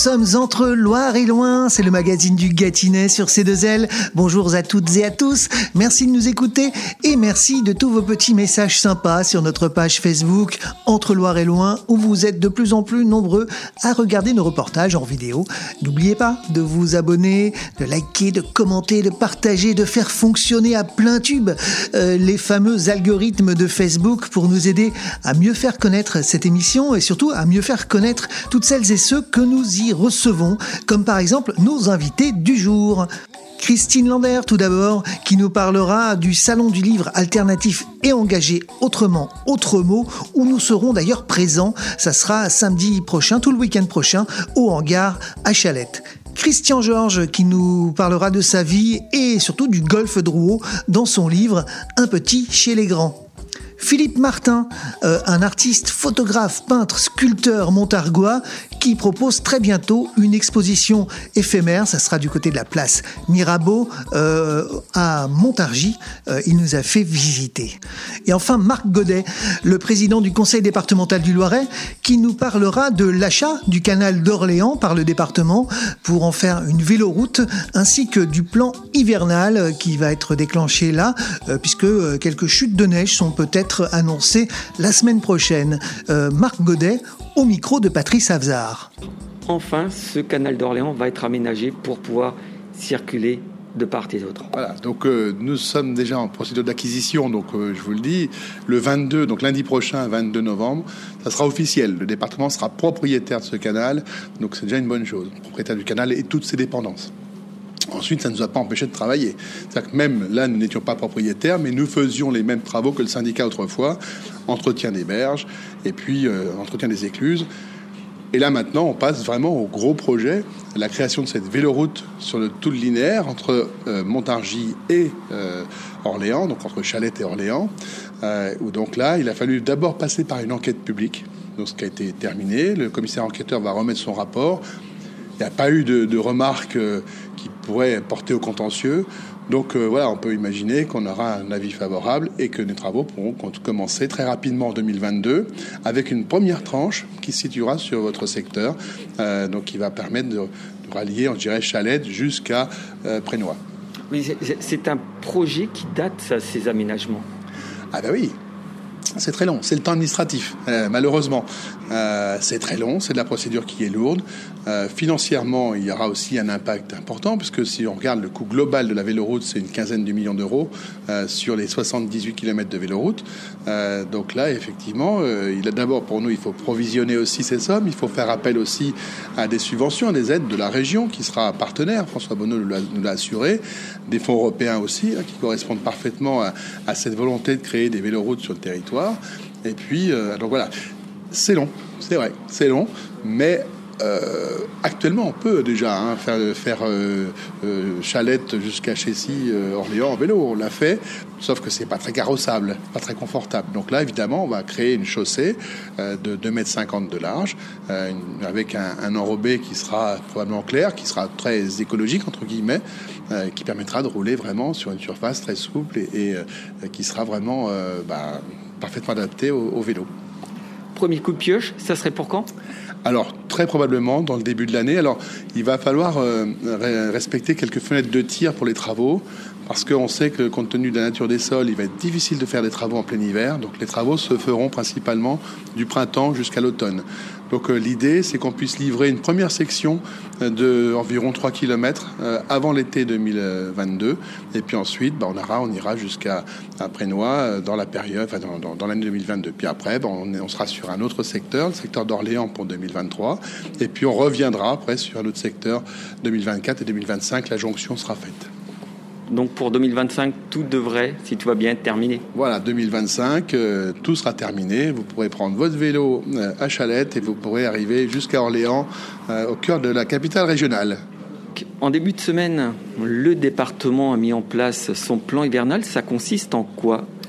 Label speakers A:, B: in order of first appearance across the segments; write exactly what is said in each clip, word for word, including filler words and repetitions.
A: sommes entre Loire et Loin, c'est le magazine du Gâtinais sur C deux L. Bonjour à toutes et à tous, merci de nous écouter et merci de tous vos petits messages sympas sur notre page Facebook Entre Loire et Loin, où vous êtes de plus en plus nombreux à regarder nos reportages en vidéo. N'oubliez pas de vous abonner, de liker, de commenter, de partager, de faire fonctionner à plein tube euh, les fameux algorithmes de Facebook pour nous aider à mieux faire connaître cette émission et surtout à mieux faire connaître toutes celles et ceux que nous y recevons, comme par exemple nos invités du jour. Christine Lander, tout d'abord, qui nous parlera du Salon du livre alternatif et engagé autrement, autre mot, où nous serons d'ailleurs présents. Ça sera samedi prochain, tout le week-end prochain, au hangar à Chalette. Christian Georges, qui nous parlera de sa vie et surtout du golf Drouot dans son livre « Un petit chez les grands ». Philippe Martin, euh, un artiste, photographe, peintre, sculpteur montargois qui propose très bientôt une exposition éphémère. Ça sera du côté de la place Mirabeau euh, à Montargis. Euh, il nous a fait visiter. Et enfin, Marc Godet, le président du conseil départemental du Loiret, qui nous parlera de l'achat du canal d'Orléans par le département pour en faire une véloroute, ainsi que du plan hivernal qui va être déclenché là, euh, puisque quelques chutes de neige sont peut-être annoncé la semaine prochaine. Euh, Marc Godet au micro de Patrice Avzard.
B: Enfin, ce canal d'Orléans va être aménagé pour pouvoir circuler de part et d'autre.
C: Voilà, donc euh, nous sommes déjà en procédure d'acquisition, donc euh, je vous le dis, le vingt-deux, donc lundi prochain, vingt-deux novembre, ça sera officiel. Le département sera propriétaire de ce canal, donc c'est déjà une bonne chose. Propriétaire du canal et toutes ses dépendances. Ensuite, ça ne nous a pas empêché de travailler. C'est-à-dire que même là, nous n'étions pas propriétaires, mais nous faisions les mêmes travaux que le syndicat autrefois, entretien des berges et puis euh, entretien des écluses. Et là, maintenant, on passe vraiment au gros projet, la création de cette véloroute sur le tout le linéaire entre euh, Montargis et euh, Orléans, donc entre Chalette et Orléans, euh, où donc là, il a fallu d'abord passer par une enquête publique, donc ce qui a été terminé. Le commissaire enquêteur va remettre son rapport. Il n'y a pas eu de, de remarques euh, qui pourraient porter au contentieux. Donc euh, voilà, on peut imaginer qu'on aura un avis favorable et que les travaux pourront commencer très rapidement en deux mille vingt-deux avec une première tranche qui se situera sur votre secteur, euh, donc qui va permettre de, de rallier, on dirait, Chalette jusqu'à euh, Prénois.
B: Oui, c'est, c'est un projet qui date, ça, ces aménagements.
C: Ah ben oui. C'est très long, c'est le temps administratif, euh, malheureusement. Euh, c'est très long, c'est de la procédure qui est lourde. Euh, financièrement, il y aura aussi un impact important, puisque si on regarde le coût global de la véloroute, c'est une quinzaine de millions d'euros euh, sur les soixante-dix-huit kilomètres de véloroute. Euh, donc là, effectivement, euh, il a d'abord, pour nous, il faut provisionner aussi ces sommes. Il faut faire appel aussi à des subventions, à des aides de la région, qui sera partenaire. François Bonneau nous l'a, nous l'a assuré. Des fonds européens aussi, hein, qui correspondent parfaitement à, à cette volonté de créer des véloroutes sur le territoire. Et puis, euh, donc voilà, c'est long, c'est vrai, c'est long, mais euh, actuellement, on peut déjà hein, faire, faire euh, euh, Chalette jusqu'à Chessy, euh, Orléans en vélo, on l'a fait, sauf que c'est pas très carrossable, pas très confortable. Donc là, évidemment, on va créer une chaussée euh, de deux mètres cinquante de large, euh, une, avec un, un enrobé qui sera probablement clair, qui sera très écologique, entre guillemets, euh, qui permettra de rouler vraiment sur une surface très souple et, et euh, qui sera vraiment euh, bah, parfaitement adapté au, au vélo.
B: Premier coup de pioche, ça serait pour quand ?
C: Alors, très probablement dans le début de l'année. Alors, il va falloir euh, respecter quelques fenêtres de tir pour les travaux, parce qu'on sait que, compte tenu de la nature des sols, il va être difficile de faire des travaux en plein hiver. Donc, les travaux se feront principalement du printemps jusqu'à l'automne. Donc, euh, l'idée, c'est qu'on puisse livrer une première section de environ trois kilomètres euh, avant l'été deux mille vingt-deux. Et puis ensuite, bah, on, aura, on ira jusqu'à Prénois euh, dans la période, enfin, dans, dans, dans l'année deux mille vingt-deux. Puis après, bah, on, on sera sur un autre secteur, le secteur d'Orléans pour deux mille vingt-trois. Et puis, on reviendra après sur un autre secteur deux mille vingt-quatre et deux mille vingt-cinq. La jonction sera faite.
B: Donc pour deux mille vingt-cinq, tout devrait, si tout va bien, être terminé.
C: Voilà, deux mille vingt-cinq, euh, tout sera terminé. Vous pourrez prendre votre vélo euh, à Chalette et vous pourrez arriver jusqu'à Orléans, euh, au cœur de la capitale régionale.
B: En début de semaine, le département a mis en place son plan hivernal. Ça consiste en quoi ?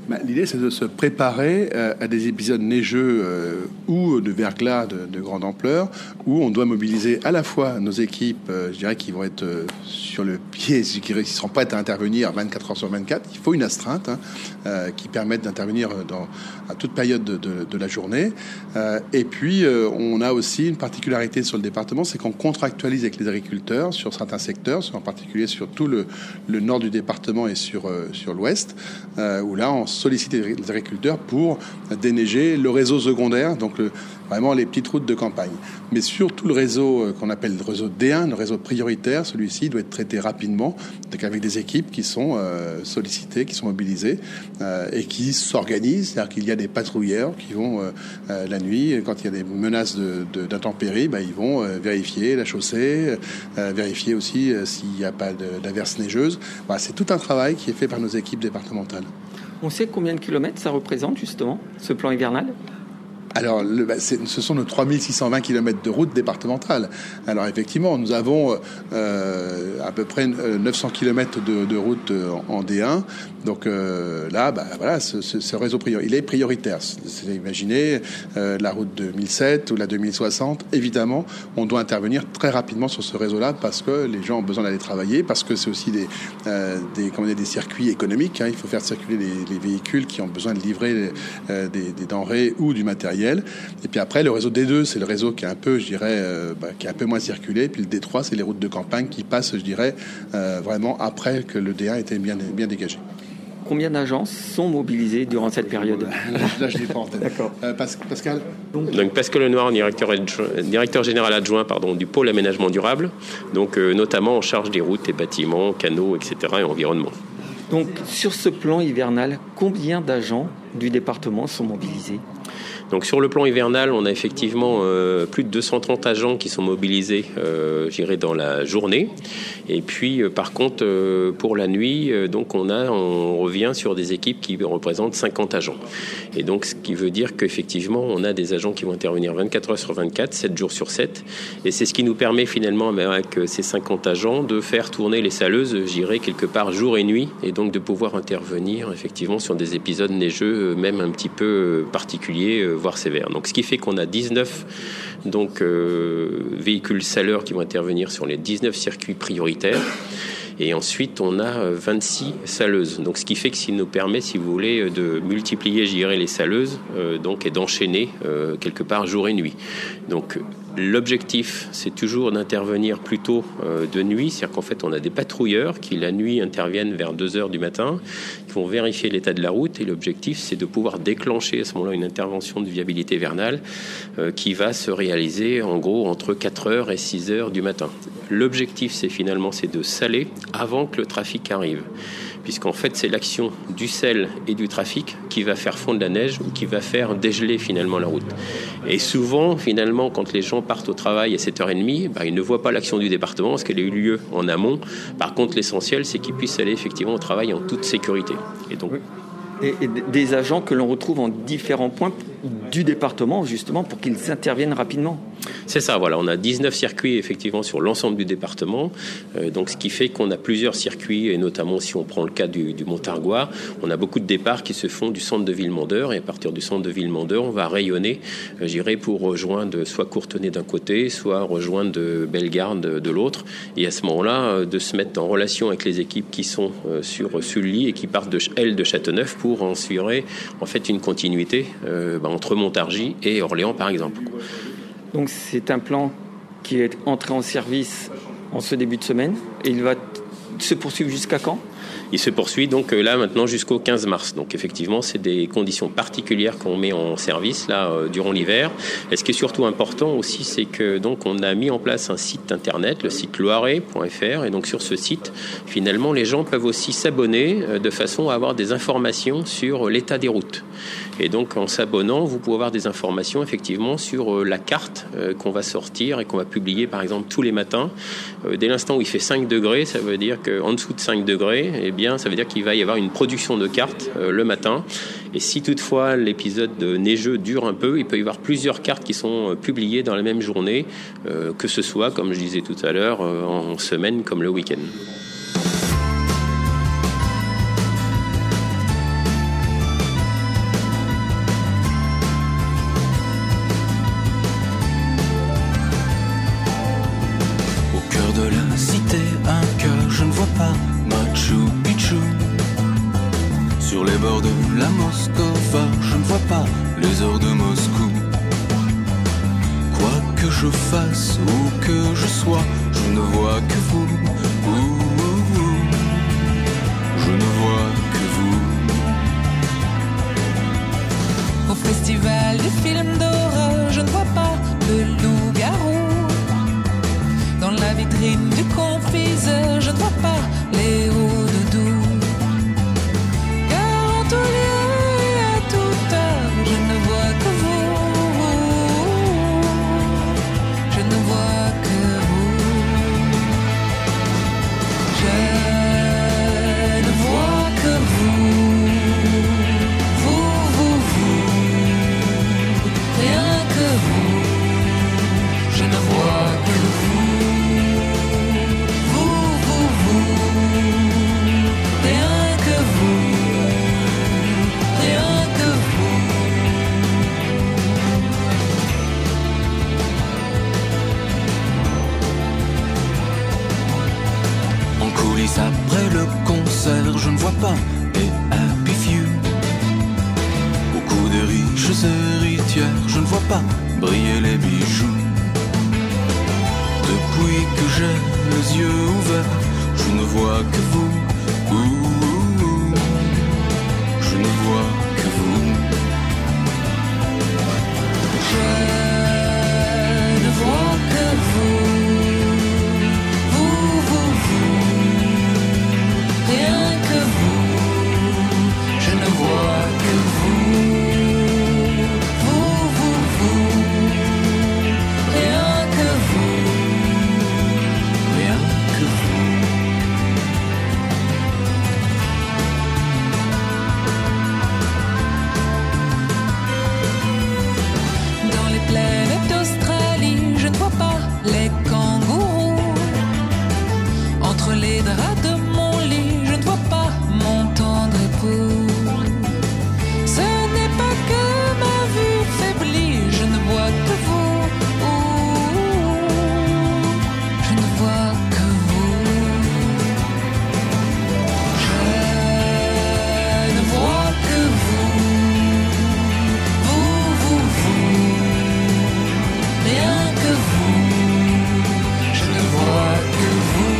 C: Bah, l'idée, c'est de se préparer euh, à des épisodes neigeux euh, ou de verglas de, de grande ampleur, où on doit mobiliser à la fois nos équipes, euh, je dirais, qui vont être euh, sur le pied, qui ne seront prêtes à intervenir vingt-quatre heures sur vingt-quatre. Il faut une astreinte hein, euh, qui permette d'intervenir dans, à toute période de, de, de la journée. Euh, et puis, euh, on a aussi une particularité sur le département, c'est qu'on contractualise avec les agriculteurs sur certains secteurs, en particulier sur tout le, le nord du département et sur, euh, sur l'ouest, euh, où là, on sollicite les agriculteurs pour déneiger le réseau secondaire, donc le, vraiment les petites routes de campagne. Mais sur tout le réseau euh, qu'on appelle le réseau D un, le réseau prioritaire, celui-ci doit être traité rapidement, donc avec des équipes qui sont euh, sollicitées, qui sont mobilisées euh, et qui s'organisent. C'est-à-dire qu'il y a des patrouilleurs qui vont euh, euh, la nuit, quand il y a des menaces de, de, d'intempéries, bah, ils vont euh, vérifier la chaussée, euh, vérifier aussi euh, s'il n'y a pas de, d'averses neigeuses. Bah, c'est tout un travail qui est fait par nos équipes départementales.
B: On sait combien de kilomètres ça représente justement, ce plan hivernal ?
C: Alors, le, bah, c'est, ce sont nos trois mille six cent vingt kilomètres de route départementale. Alors, effectivement, nous avons euh, à peu près neuf cents kilomètres de, de route en, en D un. Donc euh, là, bah, voilà, ce, ce, ce réseau prioritaire, il est prioritaire. C'est, imaginez euh, la route deux mille sept ou la deux mille soixante. Évidemment, on doit intervenir très rapidement sur ce réseau-là parce que les gens ont besoin d'aller travailler, parce que c'est aussi des, euh, des, comment dire, des circuits économiques. Hein. Il faut faire circuler les, les véhicules qui ont besoin de livrer euh, des, des denrées ou du matériel. Et puis après, le réseau D deux, c'est le réseau qui est un peu, je dirais, euh, bah, qui est un peu moins circulé. Puis le D trois, c'est les routes de campagne qui passent, je dirais, euh, vraiment après que le D un était bien, bien dégagé.
B: Combien d'agences sont mobilisées durant cette période ?
C: Là, je ne l'ai pas en tête.
B: D'accord.
C: Euh, Pascal ?
D: Donc, donc Pascal Lenoir, directeur, directeur général adjoint pardon, du pôle aménagement durable, donc euh, notamment en charge des routes et bâtiments, canaux, et cetera et environnement.
B: Donc sur ce plan hivernal, combien d'agents du département sont mobilisés ?
D: Donc sur le plan hivernal, on a effectivement euh, plus de deux cent trente agents qui sont mobilisés, euh, j'irai dans la journée. Et puis euh, par contre, euh, pour la nuit, euh, donc on a, on revient sur des équipes qui représentent cinquante agents. Et donc ce qui veut dire qu'effectivement, on a des agents qui vont intervenir vingt-quatre heures sur vingt-quatre, sept jours sur sept. Et c'est ce qui nous permet finalement, avec ces cinquante agents, de faire tourner les saleuses, j'irai quelque part jour et nuit, et donc de pouvoir intervenir effectivement sur des épisodes neigeux, même un petit peu particuliers, voire sévères. Donc ce qui fait qu'on a dix-neuf donc, euh, véhicules saleurs qui vont intervenir sur les dix-neuf circuits prioritaires. Et ensuite, on a vingt-six saleuses. Donc, ce qui fait que ça nous permet, si vous voulez, de multiplier, je dirais, les saleuses euh, donc, et d'enchaîner euh, quelque part jour et nuit. Donc, l'objectif, c'est toujours d'intervenir plutôt euh, de nuit. C'est-à-dire qu'en fait, on a des patrouilleurs qui, la nuit, interviennent vers deux heures du matin, qui vont vérifier l'état de la route. Et l'objectif, c'est de pouvoir déclencher à ce moment-là une intervention de viabilité vernale euh, qui va se réaliser, en gros, entre quatre heures et six heures du matin. L'objectif, c'est finalement, c'est de saler avant que le trafic arrive. Puisqu'en fait, c'est l'action du sel et du trafic qui va faire fondre la neige ou qui va faire dégeler finalement la route. Et souvent, finalement, quand les gens partent au travail à sept heures trente, bah, ils ne voient pas l'action du département parce qu'elle a eu lieu en amont. Par contre, l'essentiel, c'est qu'ils puissent aller effectivement au travail en toute sécurité. Et donc...
B: Oui. Et, et des agents que l'on retrouve en différents points du département, justement, pour qu'ils interviennent rapidement.
D: C'est ça, voilà. On a dix-neuf circuits, effectivement, sur l'ensemble du département. Euh, donc, ce qui fait qu'on a plusieurs circuits, et notamment, si on prend le cas du, du Montargois, on a beaucoup de départs qui se font du centre de Villemandeur. Et à partir du centre de Villemandeur, on va rayonner, euh, j'irai pour rejoindre soit Courtenay d'un côté, soit rejoindre de Bellegarde de, de l'autre. Et à ce moment-là, euh, de se mettre en relation avec les équipes qui sont euh, sur Sully et qui partent de L de Châteauneuf pour assurer, en fait, une continuité euh, bah, entre Montargis et Orléans, par exemple.
B: Donc c'est un plan qui est entré en service en ce début de semaine et il va se poursuivre jusqu'à quand ?
D: Il se poursuit donc là maintenant jusqu'au quinze mars. Donc effectivement, c'est des conditions particulières qu'on met en service là euh, durant l'hiver. Et ce qui est surtout important aussi, c'est que donc on a mis en place un site internet, le site loiret point f r. Et donc sur ce site, finalement, les gens peuvent aussi s'abonner euh, de façon à avoir des informations sur l'état des routes. Et donc en s'abonnant, vous pouvez avoir des informations effectivement sur euh, la carte euh, qu'on va sortir et qu'on va publier par exemple tous les matins. Euh, dès l'instant où il fait cinq degrés, ça veut dire qu'en dessous de cinq degrés, eh bien, ça veut dire qu'il va y avoir une production de cartes euh, le matin. Et si toutefois l'épisode neigeux dure un peu, il peut y avoir plusieurs cartes qui sont euh, publiées dans la même journée, euh, que ce soit, comme je disais tout à l'heure, euh, en semaine comme le week-end.
E: bords de la Moscova, je ne vois pas les heures de Moscou. Quoi que je fasse, où que je sois, je ne vois que vous. Ouh, ouh, ouh. Je ne vois que vous.
F: Au festival du film d'horreur, je ne vois pas le loup-garou. Dans la vitrine du confiseur, je ne vois pas les hauts doudous. Car en tout lieu et à toute heure, je ne vois que vous. Je ne vois que vous. Je ne vois que vous. Vous, vous, vous. Rien que vous. Je ne vois que vous.
E: Après le concert, je ne vois pas les Happy Few. Beaucoup de riches héritières, je ne vois pas briller les bijoux. Depuis que j'ai les yeux ouverts, je ne vois que vous. Ouh, ouh, ouh. Je ne vois que vous.
F: Je ne vois que vous. Rien que vous, je ne vois que vous. Vous, vous, vous. Rien que vous. Rien que vous. Dans les plaines d'Australie, je ne vois pas les kangourous. Entre les draps de mon lit, je ne vois pas mon tendre époux. Ce n'est pas que ma vue faiblit, je ne vois que vous. Je ne vois que vous. Je ne vois que vous. Vous, vous, vous. Rien que vous. Je ne vois que vous.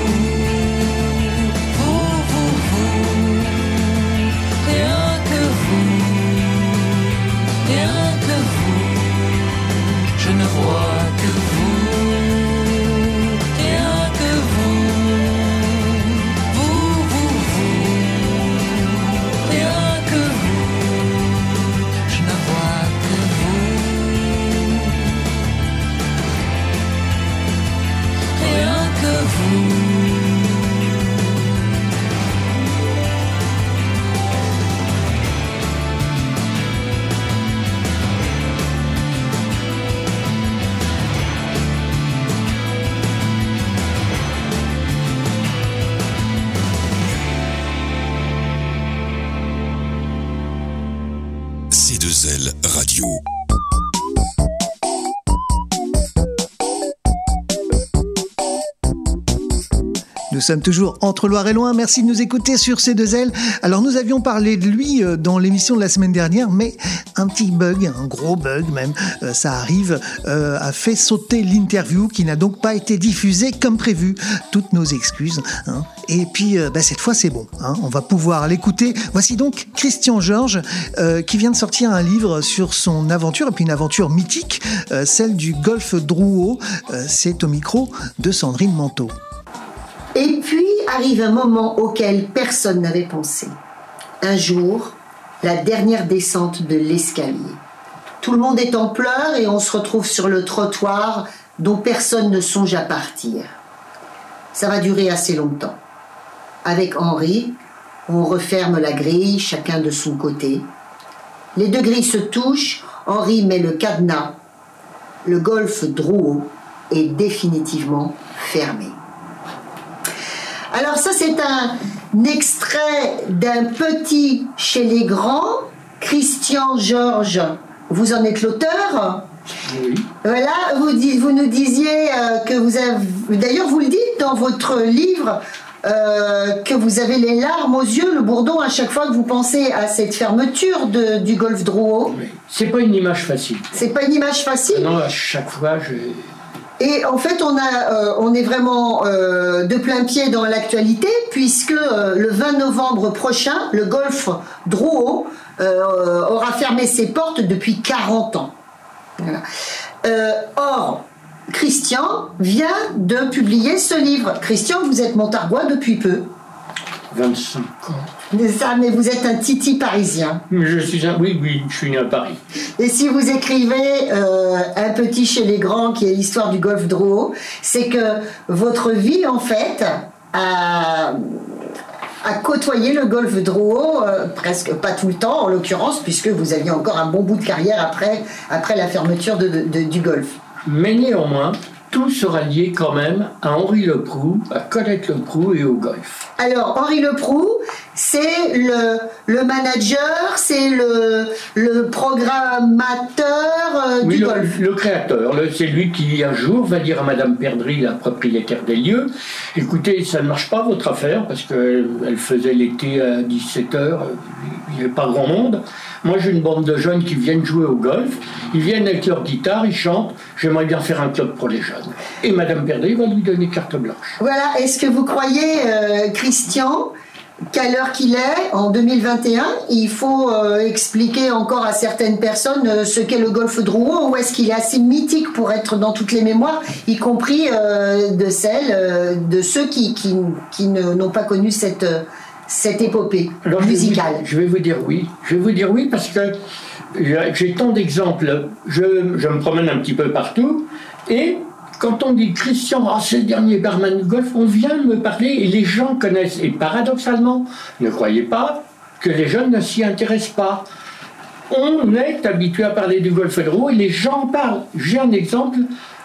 F: Je ne vois que vous, rien que vous. Vous, vous, vous, rien que vous. Je ne vois que vous, rien que vous.
G: C deux L Radio.
A: Nous sommes toujours entre Loire et Loin. Merci de nous écouter sur C deux L. Alors, nous avions parlé de lui dans l'émission de la semaine dernière, mais un petit bug, un gros bug même, euh, ça arrive, euh, a fait sauter l'interview qui n'a donc pas été diffusée comme prévu. Toutes nos excuses. Hein. Et puis, euh, bah, cette fois, c'est bon. Hein. On va pouvoir l'écouter. Voici donc Christian Georges euh, qui vient de sortir un livre sur son aventure, et puis une aventure mythique, euh, celle du golfe Drouot. Euh, c'est au micro de Sandrine Manteau.
H: Et puis arrive un moment auquel personne n'avait pensé. Un jour, la dernière descente de l'escalier. Tout le monde est en pleurs et on se retrouve sur le trottoir dont personne ne songe à partir. Ça va durer assez longtemps. Avec Henri, on referme la grille, chacun de son côté. Les deux grilles se touchent, Henri met le cadenas. Le golfe Drouot est définitivement fermé. Alors ça, c'est un extrait d'un petit chez les grands, Christian Georges. Vous en êtes l'auteur ?
C: Oui.
H: Voilà, vous, vous nous disiez que vous avez... D'ailleurs, vous le dites dans votre livre, euh, que vous avez les larmes aux yeux, le bourdon, à chaque fois que vous pensez à cette fermeture de, du golfe Drouot.
G: Oui. C'est pas une image facile.
H: C'est pas une image facile.
G: Non, à chaque fois, je...
H: Et en fait, on, a, euh, on est vraiment euh, de plein pied dans l'actualité, puisque euh, le vingt novembre prochain, le golfe Drouot euh, aura fermé ses portes depuis quarante ans. Voilà. Euh, or, Christian vient de publier ce livre. Christian, vous êtes montargois depuis peu.
G: vingt-cinq ans.
H: C'est ça, mais vous êtes un titi parisien.
G: Mais je suis un... Oui, oui, je suis né à Paris.
H: Et si vous écrivez euh, Un petit chez les grands, qui est l'histoire du golfe Drouot, c'est que votre vie, en fait, a, a côtoyé le golfe Drouot, euh, presque pas tout le temps, en l'occurrence, puisque vous aviez encore un bon bout de carrière après, après la fermeture de, de, du golfe.
G: Mais néanmoins, tout sera lié quand même à Henri Leproux, à Colette Leproux et au golf.
H: Alors, Henri Leproux, c'est le, le manager, c'est le, le programmateur euh,
G: oui,
H: du
G: le,
H: golf.
G: Le créateur, le, c'est lui qui un jour va dire à Madame Perdry, la propriétaire des lieux, écoutez, ça ne marche pas votre affaire, parce qu'elle elle faisait l'été à dix-sept heures, il n'y avait pas grand monde. Moi, j'ai une bande de jeunes qui viennent jouer au golf. Ils viennent avec leur guitare, ils chantent. J'aimerais bien faire un club pour les jeunes. Et Madame Perdry va lui donner carte blanche.
H: Voilà. Est-ce que vous croyez, euh, Christian, qu'à l'heure qu'il est, en deux mille vingt et un, il faut euh, expliquer encore à certaines personnes euh, ce qu'est le golfe Drouot, ou est-ce qu'il est assez mythique pour être dans toutes les mémoires, y compris euh, de celles, euh, de ceux qui, qui, qui ne, n'ont pas connu cette... Euh, cette épopée
G: Alors,
H: musicale?
G: Je vais, vous, je vais vous dire oui. Je vais vous dire oui parce que j'ai tant d'exemples. Je, je me promène un petit peu partout et quand on dit Christian, oh, c'est le dernier barman de golf, on vient de me parler et les gens connaissent. Et paradoxalement, ne croyez pas que les jeunes ne s'y intéressent pas. On est habitué à parler du golfe Drouot et les gens parlent. J'ai un exemple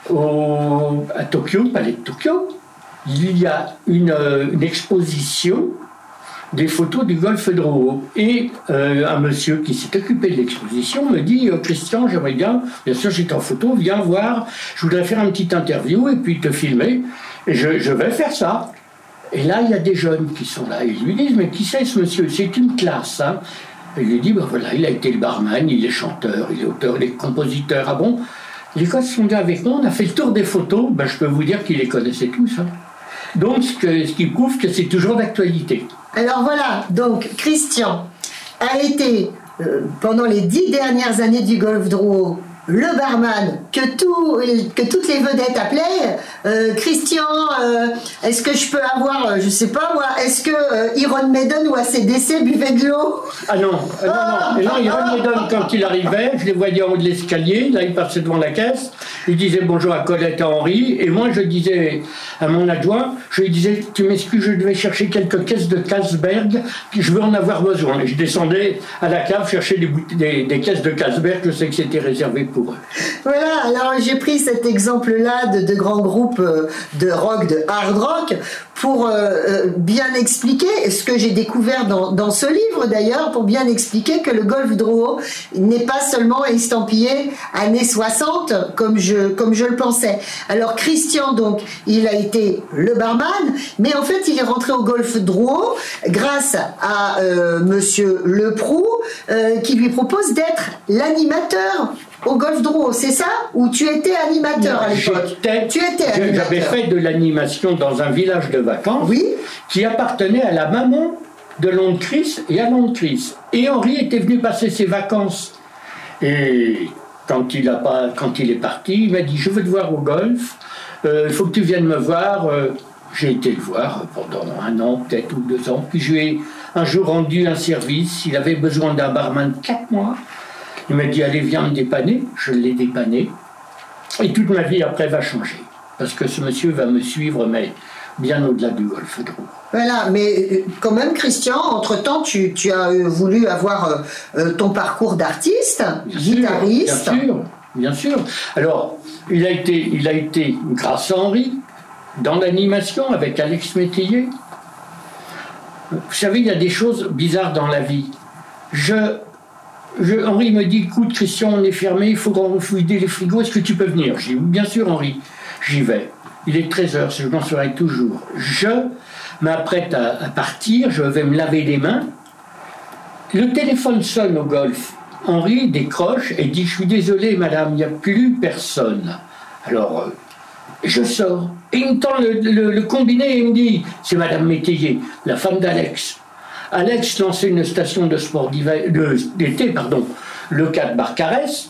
G: au, à Tokyo, palais de Tokyo. Il y a une, une exposition des photos du golfe Drouot. Et euh, un monsieur qui s'est occupé de l'exposition me dit euh, Christian, j'aimerais bien, bien sûr j'étais en photo, viens voir, je voudrais faire une petite interview et puis te filmer. Et je, je vais faire ça. Et là, il y a des jeunes qui sont là. Ils lui disent, mais qui c'est ce monsieur? C'est une classe. Hein. Et il lui dit, ben voilà, il a été le barman, il est chanteur, il est auteur, il est compositeur. Ah bon? Les gars sont venus avec moi, on a fait le tour des photos. Ben, je peux vous dire qu'ils les connaissaient tous. Hein. Donc, ce, que, ce qui prouve que c'est toujours d'actualité.
H: Alors voilà, donc Christian a été, euh, pendant les dix dernières années du golfe Drouot, le barman que, tout, que toutes les vedettes appelaient. euh, Christian, euh, est-ce que je peux avoir, euh, je sais pas moi, est-ce que euh, Iron Maiden ou A C D C buvait de l'eau?
G: Ah non, euh, non, non, et non, Iron Maiden, quand il arrivait, je les voyais en haut de l'escalier, là il passait devant la caisse, il disait bonjour à Colette et à Henri, et moi je disais à mon adjoint, je lui disais, tu m'excuses, je devais chercher quelques caisses de Carlsberg, je veux en avoir besoin. Et je descendais à la cave chercher des, des, des caisses de Carlsberg, je sais que c'était réservé pour eux.
H: Voilà, alors j'ai pris cet exemple-là de, de grands groupes de rock, de hard rock, pour euh, bien expliquer ce que j'ai découvert dans, dans ce livre d'ailleurs, pour bien expliquer que le golfe Drouot n'est pas seulement estampillé années soixante comme je, comme je le pensais. Alors Christian, donc, il a été le barman, mais en fait il est rentré au golfe Drouot grâce à euh, monsieur Leproux euh, qui lui propose d'être l'animateur au golfe Drouot, c'est ça? Ou tu étais animateur à l'époque? Tu étais animateur.
G: J'avais fait de l'animation dans un village de vacances,
H: oui,
G: qui appartenait à la maman de l'oncle Chris et à l'oncle Chris. Et Henri était venu passer ses vacances. Et quand il, a pas, quand il est parti, il m'a dit, je veux te voir au golf, il euh, faut que tu viennes me voir. Euh, j'ai été le voir pendant un an, peut-être, ou deux ans. Puis je lui ai un jour rendu un service. Il avait besoin d'un barman de quatre mois. Il m'a dit, allez, viens me dépanner. Je l'ai dépanné. Et toute ma vie après va changer. Parce que ce monsieur va me suivre, mais bien au-delà du golfe Drouot.
H: Voilà, mais quand même, Christian, entre-temps, tu, tu as voulu avoir euh, ton parcours d'artiste,
G: bien
H: guitariste.
G: Sûr, bien sûr, bien sûr. Alors, il a été, il a été grâce à Henri, dans l'animation avec Alex Métayer. Vous savez, il y a des choses bizarres dans la vie. Je... Je, Henri me dit, écoute Christian, on est fermé, il faut vider les frigos, est-ce que tu peux venir? J'ai dit, bien sûr Henri, j'y vais. il est treize heures, je m'en souviens toujours. Je m'apprête à, à partir, je vais me laver les mains. Le téléphone sonne au golf. Henri décroche et dit « Je suis désolé, madame, il n'y a plus personne. » Alors, euh, je sors. Et il me tend le, le, le combiné et il me dit « C'est madame Métayer, la femme d'Alex. » Alex lançait une station de sport d'hiver, de, d'été, pardon, le quatre Barcarès.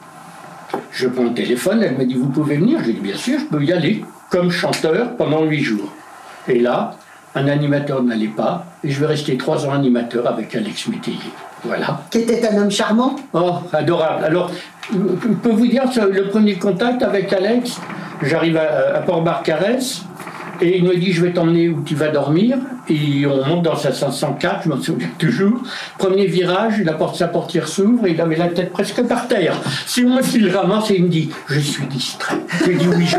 G: Je prends le téléphone, elle me dit « Vous pouvez venir ?» Je dis « Bien sûr, je peux y aller, comme chanteur pendant huit jours. » Et là, un animateur n'allait pas, et je vais rester trois ans animateur avec Alex Métayer. Voilà.
H: Qui était un homme charmant.
G: Oh, adorable. Alors, je peux vous dire, le premier contact avec Alex, j'arrive à, à Port-Barcarès, et il me dit, je vais t'emmener où tu vas dormir. Et on monte dans sa cinq cent quatre, je m'en souviens toujours. Premier virage, la porte, sa portière s'ouvre, et il avait la tête presque par terre. C'est moi qui le ramasse, et il me dit, je suis distrait. J'ai dit oui, j'ai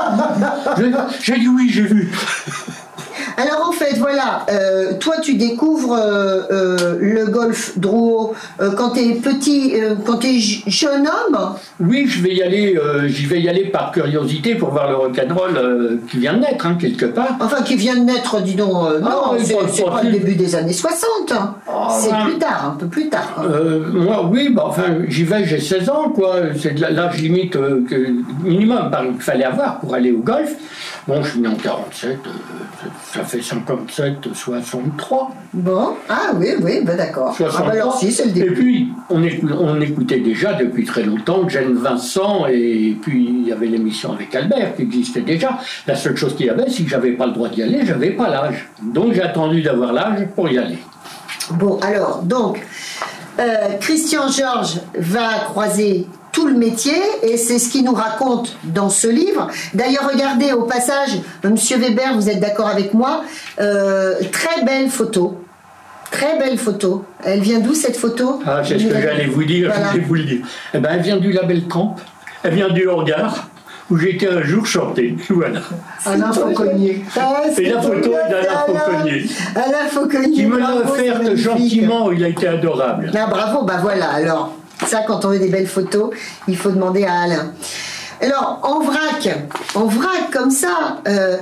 G: vu. J'ai dit oui, j'ai vu.
H: Alors en fait, voilà, euh, toi tu découvres euh, euh, le golf Drouot euh, quand tu es petit, euh, quand tu es jeune homme.
G: Oui, je vais y aller, euh, j'y vais y aller par curiosité pour voir le rock'n'roll euh, qui vient de naître, hein, quelque part.
H: Enfin, qui vient de naître, dis donc, euh, non,
G: ah,
H: c'est,
G: pas,
H: c'est pas, pas le début des années soixante.
G: Oh,
H: c'est
G: ben,
H: plus tard, un peu plus tard.
G: Euh, moi, oui, bah, enfin, j'y vais, j'ai seize ans, quoi. C'est de l'âge limite euh, que, minimum qu'il fallait avoir pour aller au golf. Bon, je suis né en quarante-sept, euh, ça fait cinquante-sept, soixante-trois.
H: Bon, ah oui, oui, ben d'accord. Ah ben alors si, c'est le début.
G: Et puis, on, écoute, on écoutait déjà depuis très longtemps Jane Vincent, et puis il y avait l'émission avec Albert qui existait déjà. La seule chose qu'il y avait, c'est que j'avais pas le droit d'y aller, j'avais pas l'âge. Donc j'ai attendu d'avoir l'âge pour y aller.
H: Bon, alors, donc, euh, Christian Georges va croiser tout le métier, et c'est ce qu'il nous raconte dans ce livre. D'ailleurs, regardez au passage, Monsieur Weber, vous êtes d'accord avec moi, euh, très belle photo, très belle photo. Elle vient d'où cette photo?
G: Ah, c'est ce que j'allais vous dire, voilà. Je voulais vous le dire. Eh ben, elle vient du label Tramp, elle vient du hangar où j'ai été un jour chanter. Voilà.
H: Alain Fauconnier.
G: Ah, et la photo est d'Alain Fauconnier.
H: Alain Fauconnier.
G: Qui me l'a offerte gentiment, il a été adorable.
H: Ah, bravo, bah voilà, alors. Ça, quand on veut des belles photos, il faut demander à Alain. Alors, en vrac, en vrac comme ça, euh,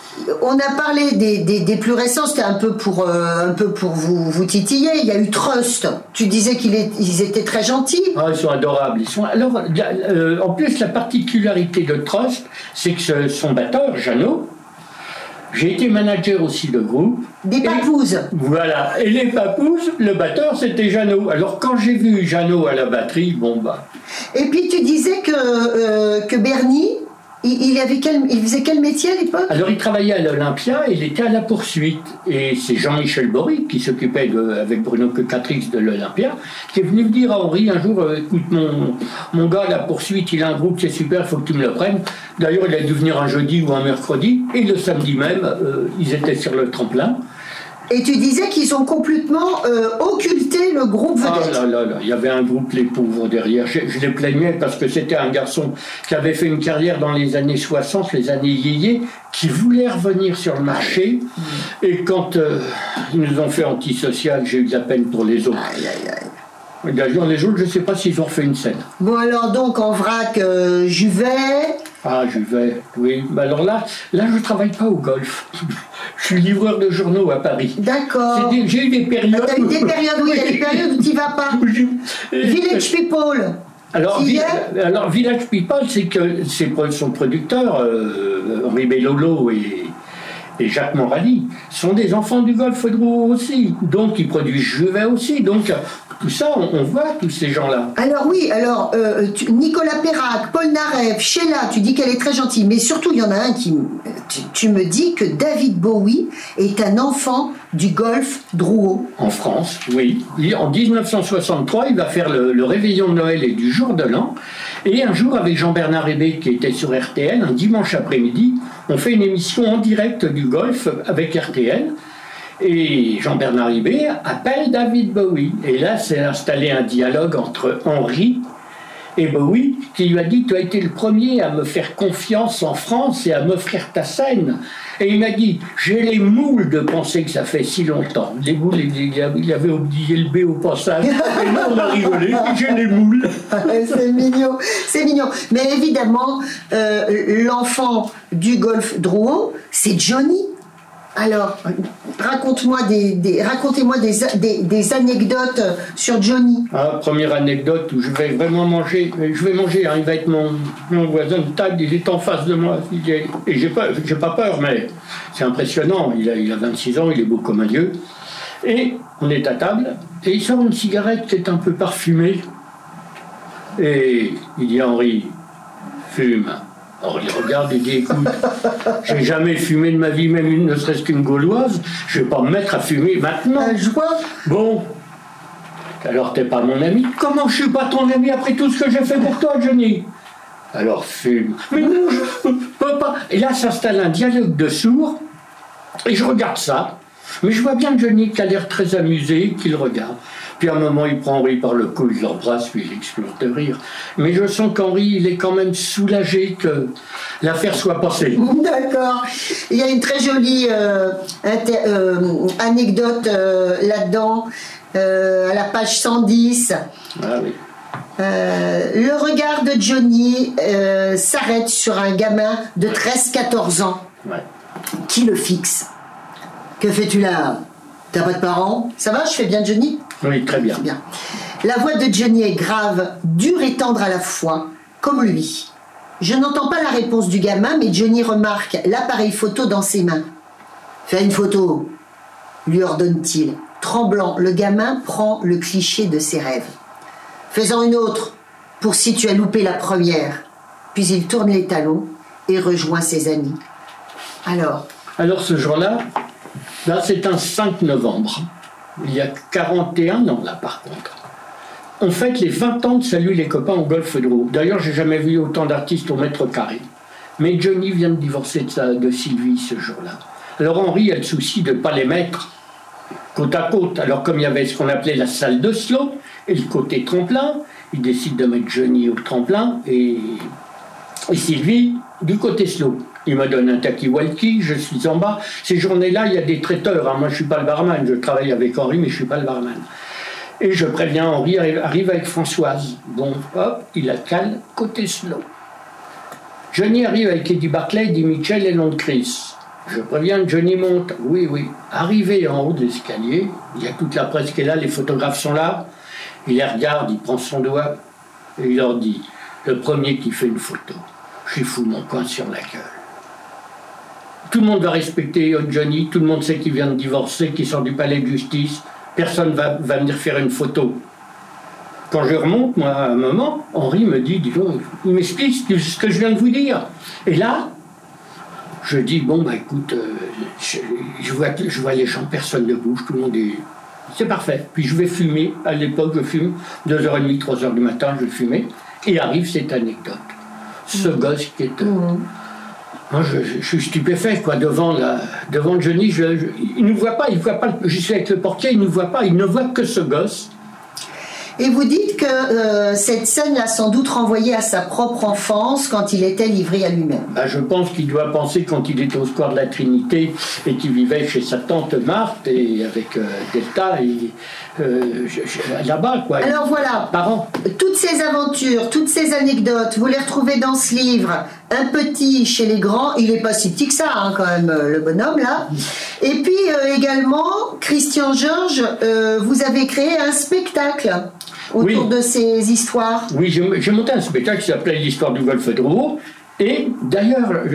H: on a parlé des, des, des plus récents, c'était un peu pour, euh, un peu pour vous, vous titiller. Il y a eu Trust. Tu disais qu'ils ils étaient très gentils.
G: Ah, ils sont adorables. Ils sont... Alors, euh, en plus, la particularité de Trust, c'est que son batteur, Jeannot, j'ai été manager aussi de groupe.
H: Des papouses.
G: Et, voilà. Et les papouses, le batteur, c'était Jeannot. Alors, quand j'ai vu Jeannot à la batterie, bon, bah.
H: Et puis, tu disais que, euh, que Bernie, il, il, avait quel, il faisait quel métier à l'époque?
G: Alors, il travaillait à l'Olympia, il était à la poursuite. Et c'est Jean-Michel Bory, qui s'occupait de, avec Bruno Cocatrix de l'Olympia, qui est venu me dire à Henri un jour, écoute, mon, mon gars, la poursuite, il a un groupe qui est super, il faut que tu me le prennes. D'ailleurs, il a dû venir un jeudi ou un mercredi, et le samedi même, euh, ils étaient sur le tremplin.
H: Et tu disais qu'ils ont complètement euh, occulté le groupe vedette.
G: Ah là là là, il y avait un groupe Les Pauvres derrière. Je, je les plaignais parce que c'était un garçon qui avait fait une carrière dans les années soixante, les années yéyé, qui voulait revenir sur le marché. Et quand euh, ils nous ont fait antisocial, j'ai eu de la peine pour les autres.
H: Aïe, aïe, aïe.
G: D'ailleurs, les autres, je ne sais pas s'ils ont fait une scène.
H: Bon, alors donc, en vrac, euh, Juvet.
G: Ah, Juvet, oui. Mais alors là, là, je ne travaille pas au golf. Je suis livreur de journaux à Paris.
H: D'accord.
G: Des, j'ai eu des périodes.
H: Ah, t'as eu des périodes, oui, il y a des périodes où tu n'y vas pas. Village People.
G: Alors, vi, alors Village People, c'est que c'est son producteur, euh, Henri Bellolo et, et Jacques Morali, sont des enfants du golf Drouot aussi. Donc, ils produisent Juvet aussi. Donc, tout ça, on, on voit tous ces gens-là.
H: Alors oui, alors euh, tu, Nicolas Perrac, Paul Narev, Sheila, tu dis qu'elle est très gentille, mais surtout il y en a un qui, tu, tu me dis que David Bowie est un enfant du golf Drouot.
G: En France, oui. En dix-neuf cent soixante-trois, il va faire le, le réveillon de Noël et du jour de l'an. Et un jour, avec Jean-Bernard Hébé, qui était sur R T L, un dimanche après-midi, on fait une émission en direct du golf avec R T L. Et Jean-Bernard Hébé appelle David Bowie. Et là, s'est installé un dialogue entre Henri Et Bowie, qui lui a dit, tu as été le premier à me faire confiance en France et à m'offrir ta scène. Et il m'a dit, j'ai les moules de penser que ça fait si longtemps. Les moules, il avait oublié le B au passage. Et là, on a rigolé, j'ai les moules.
H: C'est mignon, c'est mignon. Mais évidemment, euh, l'enfant du golf Drouot, c'est Johnny. Alors, raconte-moi des, des, racontez-moi des, des, des anecdotes sur Johnny.
G: Ah, première anecdote où je vais vraiment manger, je vais manger, hein, il va être mon, mon voisin de table, il est en face de moi. Est, et j'ai pas, j'ai pas peur, mais c'est impressionnant. Il a, il a vingt-six ans, il est beau comme un dieu. Et on est à table, et il sort une cigarette qui est un peu parfumée. Et il dit, Henri, fume. Alors il regarde et dit, écoute, j'ai jamais fumé de ma vie, même une, ne serait-ce qu'une gauloise, je vais pas me mettre à fumer maintenant.
H: Un joint.
G: Bon, alors t'es pas mon ami. Comment je suis pas ton ami après tout ce que j'ai fait pour toi, Johnny? Alors fume. Mais non, je peux pas. Et là s'installe un dialogue de sourds, et je regarde ça, mais je vois bien Johnny qui a l'air très amusé, qu'il regarde. Puis à un moment, il prend Henri par le cou, il l'embrasse, puis il explose de rire. Mais je sens qu'Henri, il est quand même soulagé que l'affaire soit passée.
H: D'accord. Il y a une très jolie euh, inter- euh, anecdote euh, là-dedans, euh, à la page cent dix.
G: Ah oui.
H: Euh, le regard de Johnny euh, s'arrête sur un gamin de treize quatorze ans.
G: Ouais.
H: Qui le fixe? Que fais-tu là? T'as pas de parents? Ça va, je fais bien Johnny?
G: Oui, très bien.
H: bien. La voix de Johnny est grave, dure et tendre à la fois, comme lui. Je n'entends pas la réponse du gamin, mais Johnny remarque l'appareil photo dans ses mains. Fais une photo, lui ordonne-t-il. Tremblant, le gamin prend le cliché de ses rêves. Fais-en une autre, pour si tu as loupé la première. Puis il tourne les talons et rejoint ses amis. Alors
G: Alors ce jour-là, là c'est un cinq novembre. Il y a quarante et un ans là par contre. On fête les vingt ans de Salut les copains au Golf Drouot. D'ailleurs, j'ai jamais vu autant d'artistes au mètre carré. Mais Johnny vient de divorcer de, sa, de Sylvie ce jour-là. Alors Henri a le souci de ne pas les mettre côte à côte. Alors comme il y avait ce qu'on appelait la salle de slow et le côté tremplin, il décide de mettre Johnny au tremplin et, et Sylvie du côté slow. Il me donne un talkie-walkie, je suis en bas. Ces journées-là, il y a des traiteurs. Hein. Moi, je ne suis pas le barman. Je travaille avec Henri, mais je ne suis pas le barman. Et je préviens Henri, arrive, arrive avec Françoise. Bon, hop, il la cale côté slow. Johnny arrive avec Eddie Barclay, Eddie Mitchell et Lon Chris. Je préviens, Johnny monte. Oui, oui. Arrivé en haut de l'escalier, il y a toute la presse qui est là, les photographes sont là. Il les regarde, il prend son doigt et il leur dit, le premier qui fait une photo, je lui fous mon poing sur la gueule. Tout le monde va respecter Johnny, tout le monde sait qu'il vient de divorcer, qu'il sort du palais de justice, personne va, va venir faire une photo. Quand je remonte, moi, à un moment, Henri me dit, dis donc, il m'explique ce que je viens de vous dire. Et là, je dis, bon, bah écoute, euh, je, je, vois, je vois les gens, personne ne bouge, tout le monde est... C'est parfait. Puis je vais fumer, à l'époque je fume, deux heures trente, trois heures du matin, je fumais, et arrive cette anecdote. Ce mmh. gosse qui est... Euh, Moi, je, je, je suis stupéfait, quoi, devant, la, devant Johnny. Je, je, il ne voit pas, il voit pas. Je suis avec le portier, il ne voit pas, il ne voit que ce gosse.
H: Et vous dites que euh, cette scène l'a sans doute renvoyé à sa propre enfance quand il était livré à lui-même.
G: Ben, je pense qu'il doit penser quand il était au square de la Trinité et qu'il vivait chez sa tante Marthe et avec euh, Delta et euh, je, je, là-bas, quoi.
H: Alors voilà,
G: Parents.
H: Toutes ces aventures, toutes ces anecdotes, vous les retrouvez dans ce livre. Un petit chez les grands, il n'est pas si petit que ça, hein, quand même, le bonhomme là. Et puis euh, également, Christian Georges, euh, vous avez créé un spectacle autour oui. de ces histoires.
G: Oui, j'ai, j'ai monté un spectacle qui s'appelait l'histoire du Golf Drouot. Et d'ailleurs, je,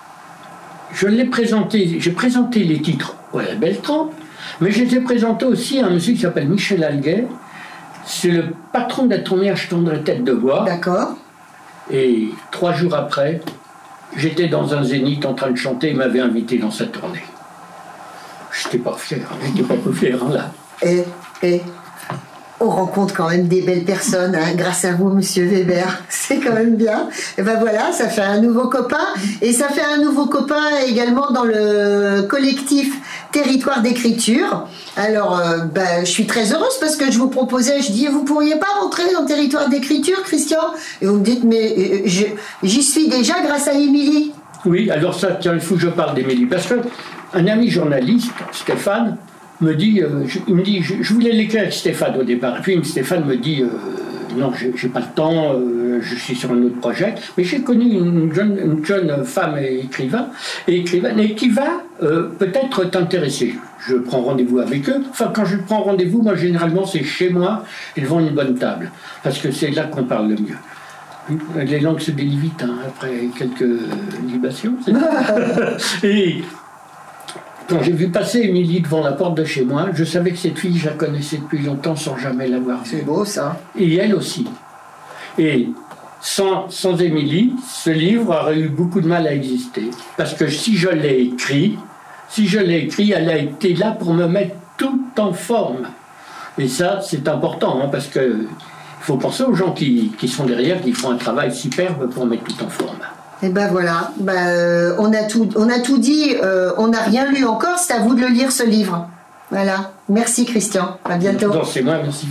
G: je l'ai présenté, j'ai présenté les titres à la Beltrame, mais je les ai présentés aussi à un monsieur qui s'appelle Michel Alguet. C'est le patron de la tournée Je tendrai tête de bois.
H: D'accord.
G: Et trois jours après, j'étais dans un zénith en train de chanter, il m'avait invité dans sa tournée. J'étais pas fier, j'étais pas peu fier, hein, là.
H: Et, et on rencontre quand même des belles personnes, hein, grâce à vous, monsieur Weber. C'est quand même bien. Et ben voilà, ça fait un nouveau copain. Et ça fait un nouveau copain également dans le collectif territoire d'écriture. Alors, euh, bah, je suis très heureuse parce que je vous proposais, je dis, vous pourriez pas rentrer dans le territoire d'écriture, Christian? Et vous me dites, mais euh, je, j'y suis déjà grâce à Émilie.
G: Oui, alors ça, tiens, il faut que je parle d'Émilie. Parce que un ami journaliste, Stéphane, me dit, euh, je, il me dit, je, je voulais l'écrire avec Stéphane au départ. Et puis Stéphane me dit, euh, non, j'ai, j'ai pas le temps, euh, je suis sur un autre projet. Mais j'ai connu une jeune, une jeune femme écrivain, et écrivaine, et qui va euh, peut-être t'intéresser. Je prends rendez-vous avec eux. Enfin, quand je prends rendez-vous, moi, généralement, c'est chez moi, ils vont une bonne table. Parce que c'est là qu'on parle le mieux. Les langues se délient vite, hein, après quelques libations. C'est ça. Et quand j'ai vu passer Émilie devant la porte de chez moi, je savais que cette fille, je la connaissais depuis longtemps sans jamais l'avoir vue.
H: C'est beau, ça.
G: Et elle aussi. Et sans, sans Émilie, ce livre aurait eu beaucoup de mal à exister. Parce que si je l'ai écrit, si je l'ai écrit, elle a été là pour me mettre tout en forme. Et ça, c'est important, hein, parce que il faut penser aux gens qui, qui sont derrière, qui font un travail superbe pour mettre tout en forme.
H: Et ben voilà, ben, euh, on, a tout, on a tout dit, euh, on n'a rien lu encore, c'est à vous de le lire ce livre. Voilà, merci Christian, à bientôt.
G: Non, c'est moi, merci.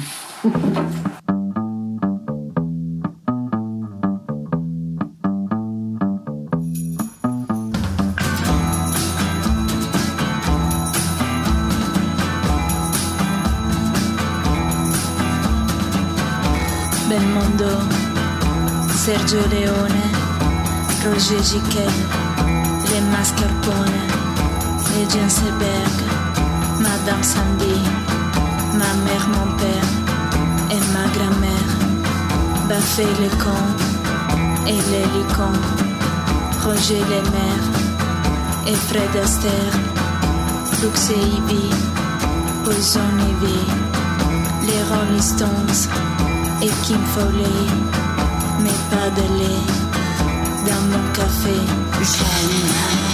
I: Belmondo, Sergio Leone, Roger Giquel, les mascarpone, les Genselberg, Madame Sandy, ma mère, mon père et ma grand-mère, Baffé le con et les licons, Roger Lemaire et Fred Astaire, Brooks et Ivy, Poison Ivy, les Rolling Stones et Kim Foley, mais pas de lait dans mon café. J'aime,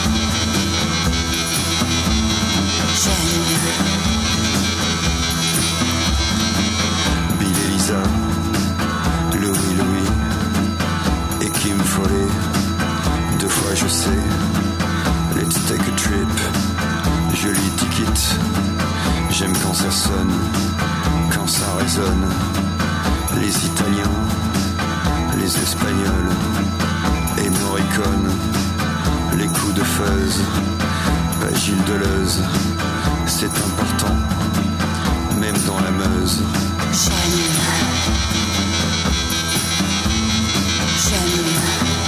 I: j'aime.
E: Bill et Lisa, Louis Louis et Kim Foley. Deux fois je sais, let's take a trip. Joli ticket, j'aime quand ça sonne, quand ça résonne. Les Italiens, les Espagnols et Morricone, les coups de fuzz, pas Gilles Deleuze, c'est important, même dans la Meuse.
I: J'aime, j'aime.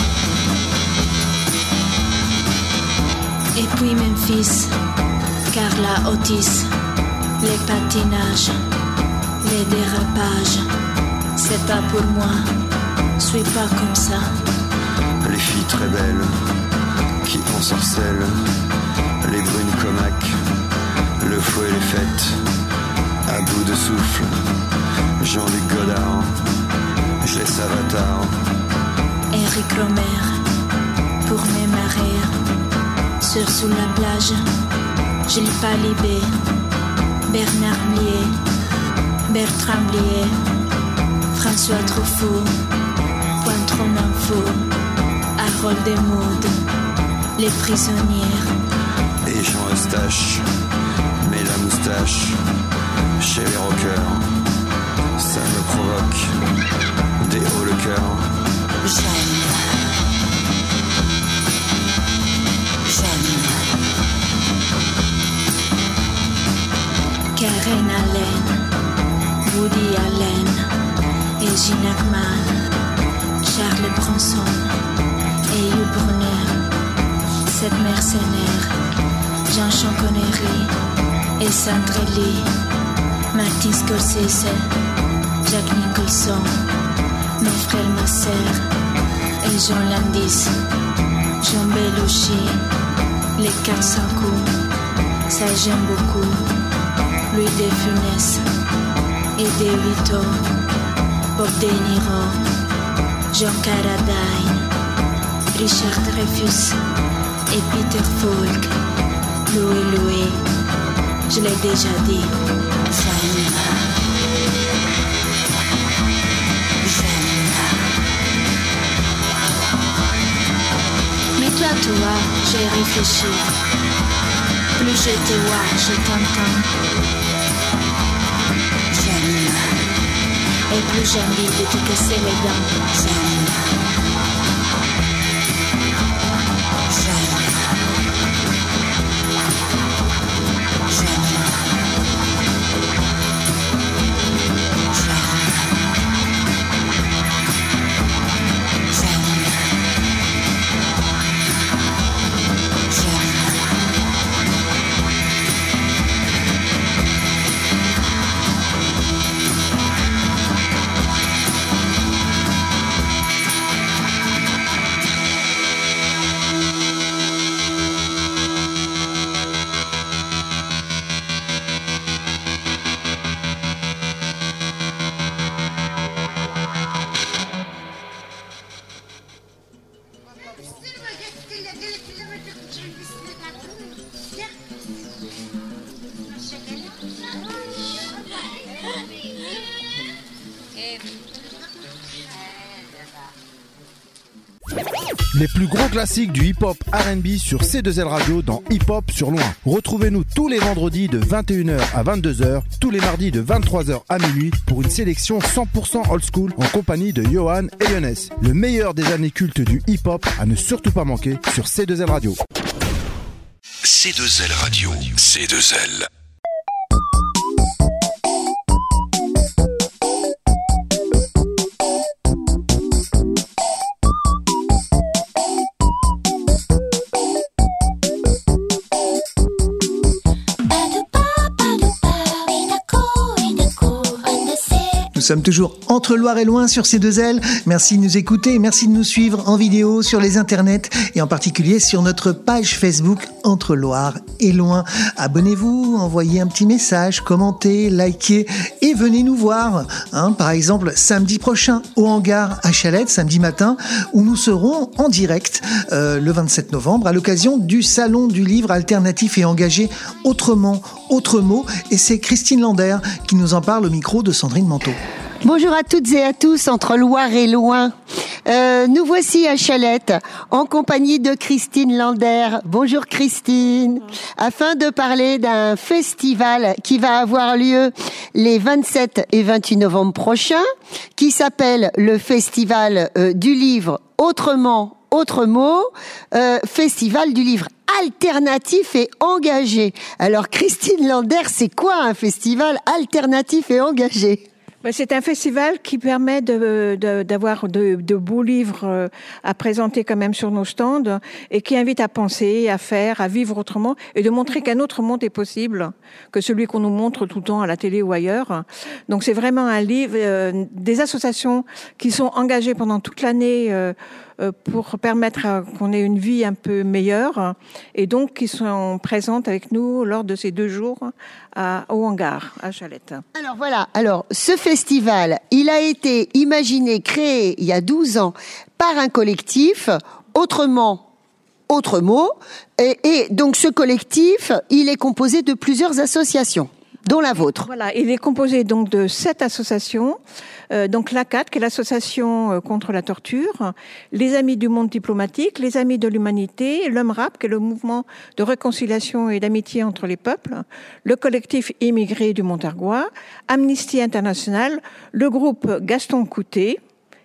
I: Et puis Memphis, Carla Otis, les patinages, les dérapages. C'est pas pour moi, suis pas comme ça.
E: Les filles très belles qui ensorcellent, les brunes comac, le fouet les fêtes, à bout de souffle, Jean-Luc Godard, je laisse Avatar.
I: Eric Romer, pour mes marées, sur sous la plage, Gilles Palibé, Bernard Blier, Bertrand Blier, François Truffaut, Pointron Info, Harold Desmaudes, Les Prisonnières
E: et Jean Eustache, mais la moustache, chez les rockers, ça me provoque des hauts le cœur.
I: J'aime, j'aime. Karen Allen, Woody Allen et Gene Hackman, Charles Bronson et Hugh Brunner, cette mercenaire, Jean-Jean Connery et Sandra Lee, Martin Scorsese, Jack Nicholson, mes frères Masser et Jean Landis, Jean Belushi, les quatre cents coups, ça j'aime beaucoup, Louis de Funès et De Vito, Bob De Niro, Jean Carradine, Richard Dreyfuss et Peter Falk, Louis Louis, je l'ai déjà dit, j'aime, j'aime. Mais toi, toi, j'ai réfléchi. plus je te vois, je t'entends. J'aime. Et plus j'ai envie de te casser les dents. J'aime. J'aime.
J: Les plus gros classiques du hip-hop R and B sur C deux L Radio dans Hip Hop sur Loin. Retrouvez-nous tous les vendredis de vingt et une heures à vingt-deux heures, tous les mardis de vingt-trois heures à minuit pour une sélection cent pour cent old school en compagnie de Johan et Younes. Le meilleur des années cultes du hip-hop à ne surtout pas manquer sur C deux L Radio.
K: C deux L Radio, C deux L.
A: Nous sommes toujours entre Loire et Loin sur C deux L. Merci de nous écouter et merci de nous suivre en vidéo sur les internets et en particulier sur notre page Facebook Entre Loire et Loin. Abonnez-vous, envoyez un petit message, commentez, likez et venez nous voir. Hein, par exemple, samedi prochain au hangar à Chalette, samedi matin, où nous serons en direct euh, le vingt-sept novembre à l'occasion du Salon du livre alternatif et engagé Autrement, Autre mot. Et c'est Christine Lander qui nous en parle au micro de Sandrine Manteau.
H: Bonjour à toutes et à tous, entre Loire et Loin. Euh, nous voici à Chalette, en compagnie de Christine Lander. Bonjour Christine. Afin de parler d'un festival qui va avoir lieu les vingt-sept et vingt-huit novembre prochains, qui s'appelle le Festival euh, du livre Autrement, Autre mot, euh, Festival du livre alternatif et engagé. Alors Christine Lander, c'est quoi un festival alternatif et engagé ?
L: C'est un festival qui permet de, de, d'avoir de, de beaux livres à présenter quand même sur nos stands et qui invite à penser, à faire, à vivre autrement et de montrer qu'un autre monde est possible que celui qu'on nous montre tout le temps à la télé ou ailleurs. Donc c'est vraiment un livre, euh, des associations qui sont engagées pendant toute l'année euh, pour permettre qu'on ait une vie un peu meilleure et donc qui sont présentes avec nous lors de ces deux jours à, au hangar à Chalette.
H: Alors voilà, alors ce festival, il a été imaginé, créé il y a douze ans par un collectif, Autrement, Autre mot, et, et donc ce collectif, il est composé de plusieurs associations, dont la vôtre.
L: Voilà, il est composé donc de sept associations. Euh, donc l'A C A T, qui est l'association contre la torture, les Amis du monde diplomatique, les Amis de l'humanité, l'U M R A P, qui est le mouvement de réconciliation et d'amitié entre les peuples, le collectif immigré du Montargois, Amnesty International, le groupe Gaston Coutet,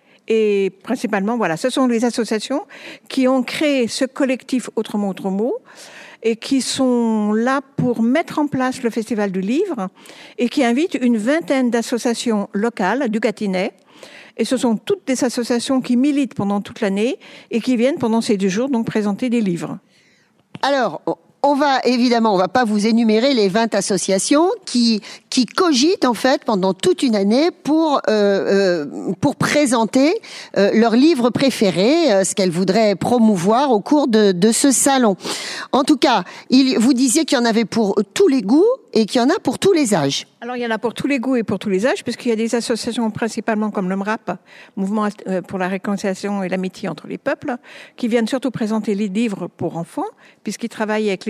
L: et principalement, voilà, ce sont les associations qui ont créé ce collectif Autrement, Autre mot, et qui sont là pour mettre en place le Festival du Livre et qui invitent une vingtaine d'associations locales du Gâtinais. Et ce sont toutes des associations qui militent pendant toute l'année et qui viennent pendant ces deux jours donc présenter des livres.
H: Alors, on va évidemment, on va pas vous énumérer les vingt associations qui qui cogitent en fait pendant toute une année pour euh, euh, pour présenter euh, leurs livres préférés, euh, ce qu'elles voudraient promouvoir au cours de de ce salon. En tout cas, il, vous disiez qu'il y en avait pour tous les goûts et qu'il y en a pour tous les âges.
L: Alors il y en a pour tous les goûts et pour tous les âges, puisqu'il y a des associations principalement comme le M R A P, Mouvement pour la réconciliation et l'amitié entre les peuples, qui viennent surtout présenter les livres pour enfants, puisqu'ils travaillent avec les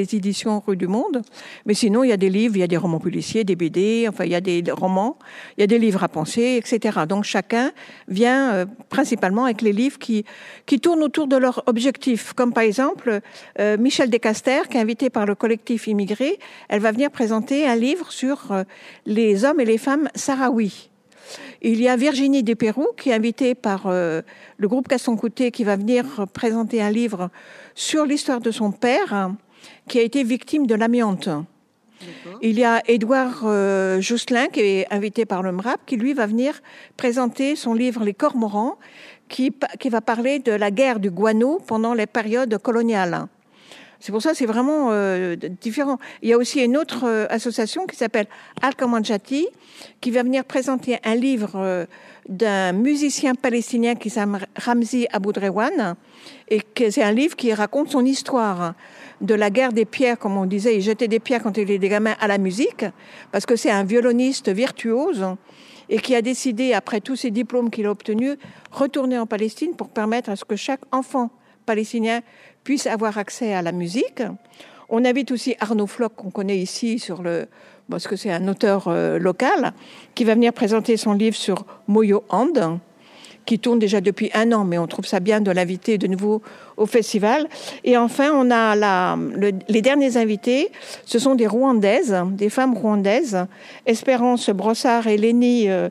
L: les éditions Rue du Monde. Mais sinon, il y a des livres, il y a des romans policiers, des B D, enfin, il y a des romans, il y a des livres à penser, et cetera. Donc, chacun vient euh, principalement avec les livres qui, qui tournent autour de leur objectif. Comme par exemple, euh, Michel Descaster, qui est invité par le collectif Immigrés, elle va venir présenter un livre sur euh, les hommes et les femmes sahraouis. Il y a Virginie Despérou, qui est invitée par euh, le groupe Caston-Coutet, qui va venir présenter un livre sur l'histoire de son père, hein, qui a été victime de l'amiante. D'accord. Il y a Édouard euh, Jousselin, qui est invité par le M R A P, qui lui va venir présenter son livre Les Cormorans, qui, qui va parler de la guerre du guano pendant les périodes coloniales. C'est pour ça que c'est vraiment euh, différent. Il y a aussi une autre euh, association qui s'appelle Al-Kamanjati, qui va venir présenter un livre euh, d'un musicien palestinien qui s'appelle Ramzi Aboudrewan, et que c'est un livre qui raconte son histoire de la guerre des pierres, comme on disait. Il jetait des pierres quand il était gamin à la musique, parce que c'est un violoniste virtuose et qui a décidé, après tous ses diplômes qu'il a obtenus, retourner en Palestine pour permettre à ce que chaque enfant palestinien puisse avoir accès à la musique. On invite aussi Arnaud Floch, qu'on connaît ici, sur le, parce que c'est un auteur euh, local, qui va venir présenter son livre sur Moyo Hand, qui tourne déjà depuis un an, mais on trouve ça bien de l'inviter de nouveau au festival. Et enfin, on a la, le, les derniers invités, ce sont des Rwandaises, des femmes rwandaises, Espérance Brossard et Lénie euh,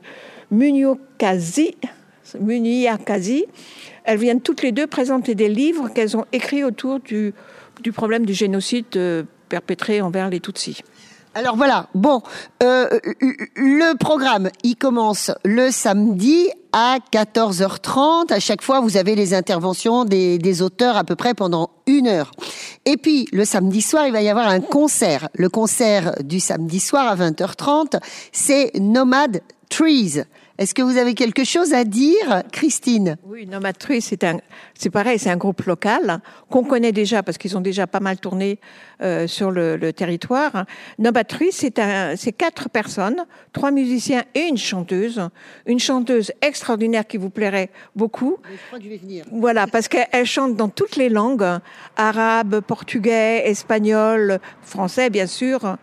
L: Munyakazi, Munyakazi. Elles viennent toutes les deux présenter des livres qu'elles ont écrits autour du, du problème du génocide euh, perpétré envers les Tutsis.
M: Alors voilà, bon, euh, le programme, il commence le samedi à quatorze heures trente. À chaque fois, vous avez les interventions des, des auteurs à peu près pendant une heure. Et puis, le samedi soir, il va y avoir un concert. Le concert du samedi soir à vingt heures trente, c'est Nomad Trees. Est-ce que vous avez quelque chose à dire, Christine?
L: Oui, Nomad Trees, c'est un, c'est pareil, c'est un groupe local qu'on connaît déjà parce qu'ils ont déjà pas mal tourné euh, sur le, le territoire. Nomad Trees, c'est un, c'est quatre personnes, trois musiciens et une chanteuse, une chanteuse extraordinaire qui vous plairait beaucoup.
M: Je crois que je vais venir.
L: Voilà, parce qu'elle chante dans toutes les langues, arabe, portugais, espagnol, français, bien sûr,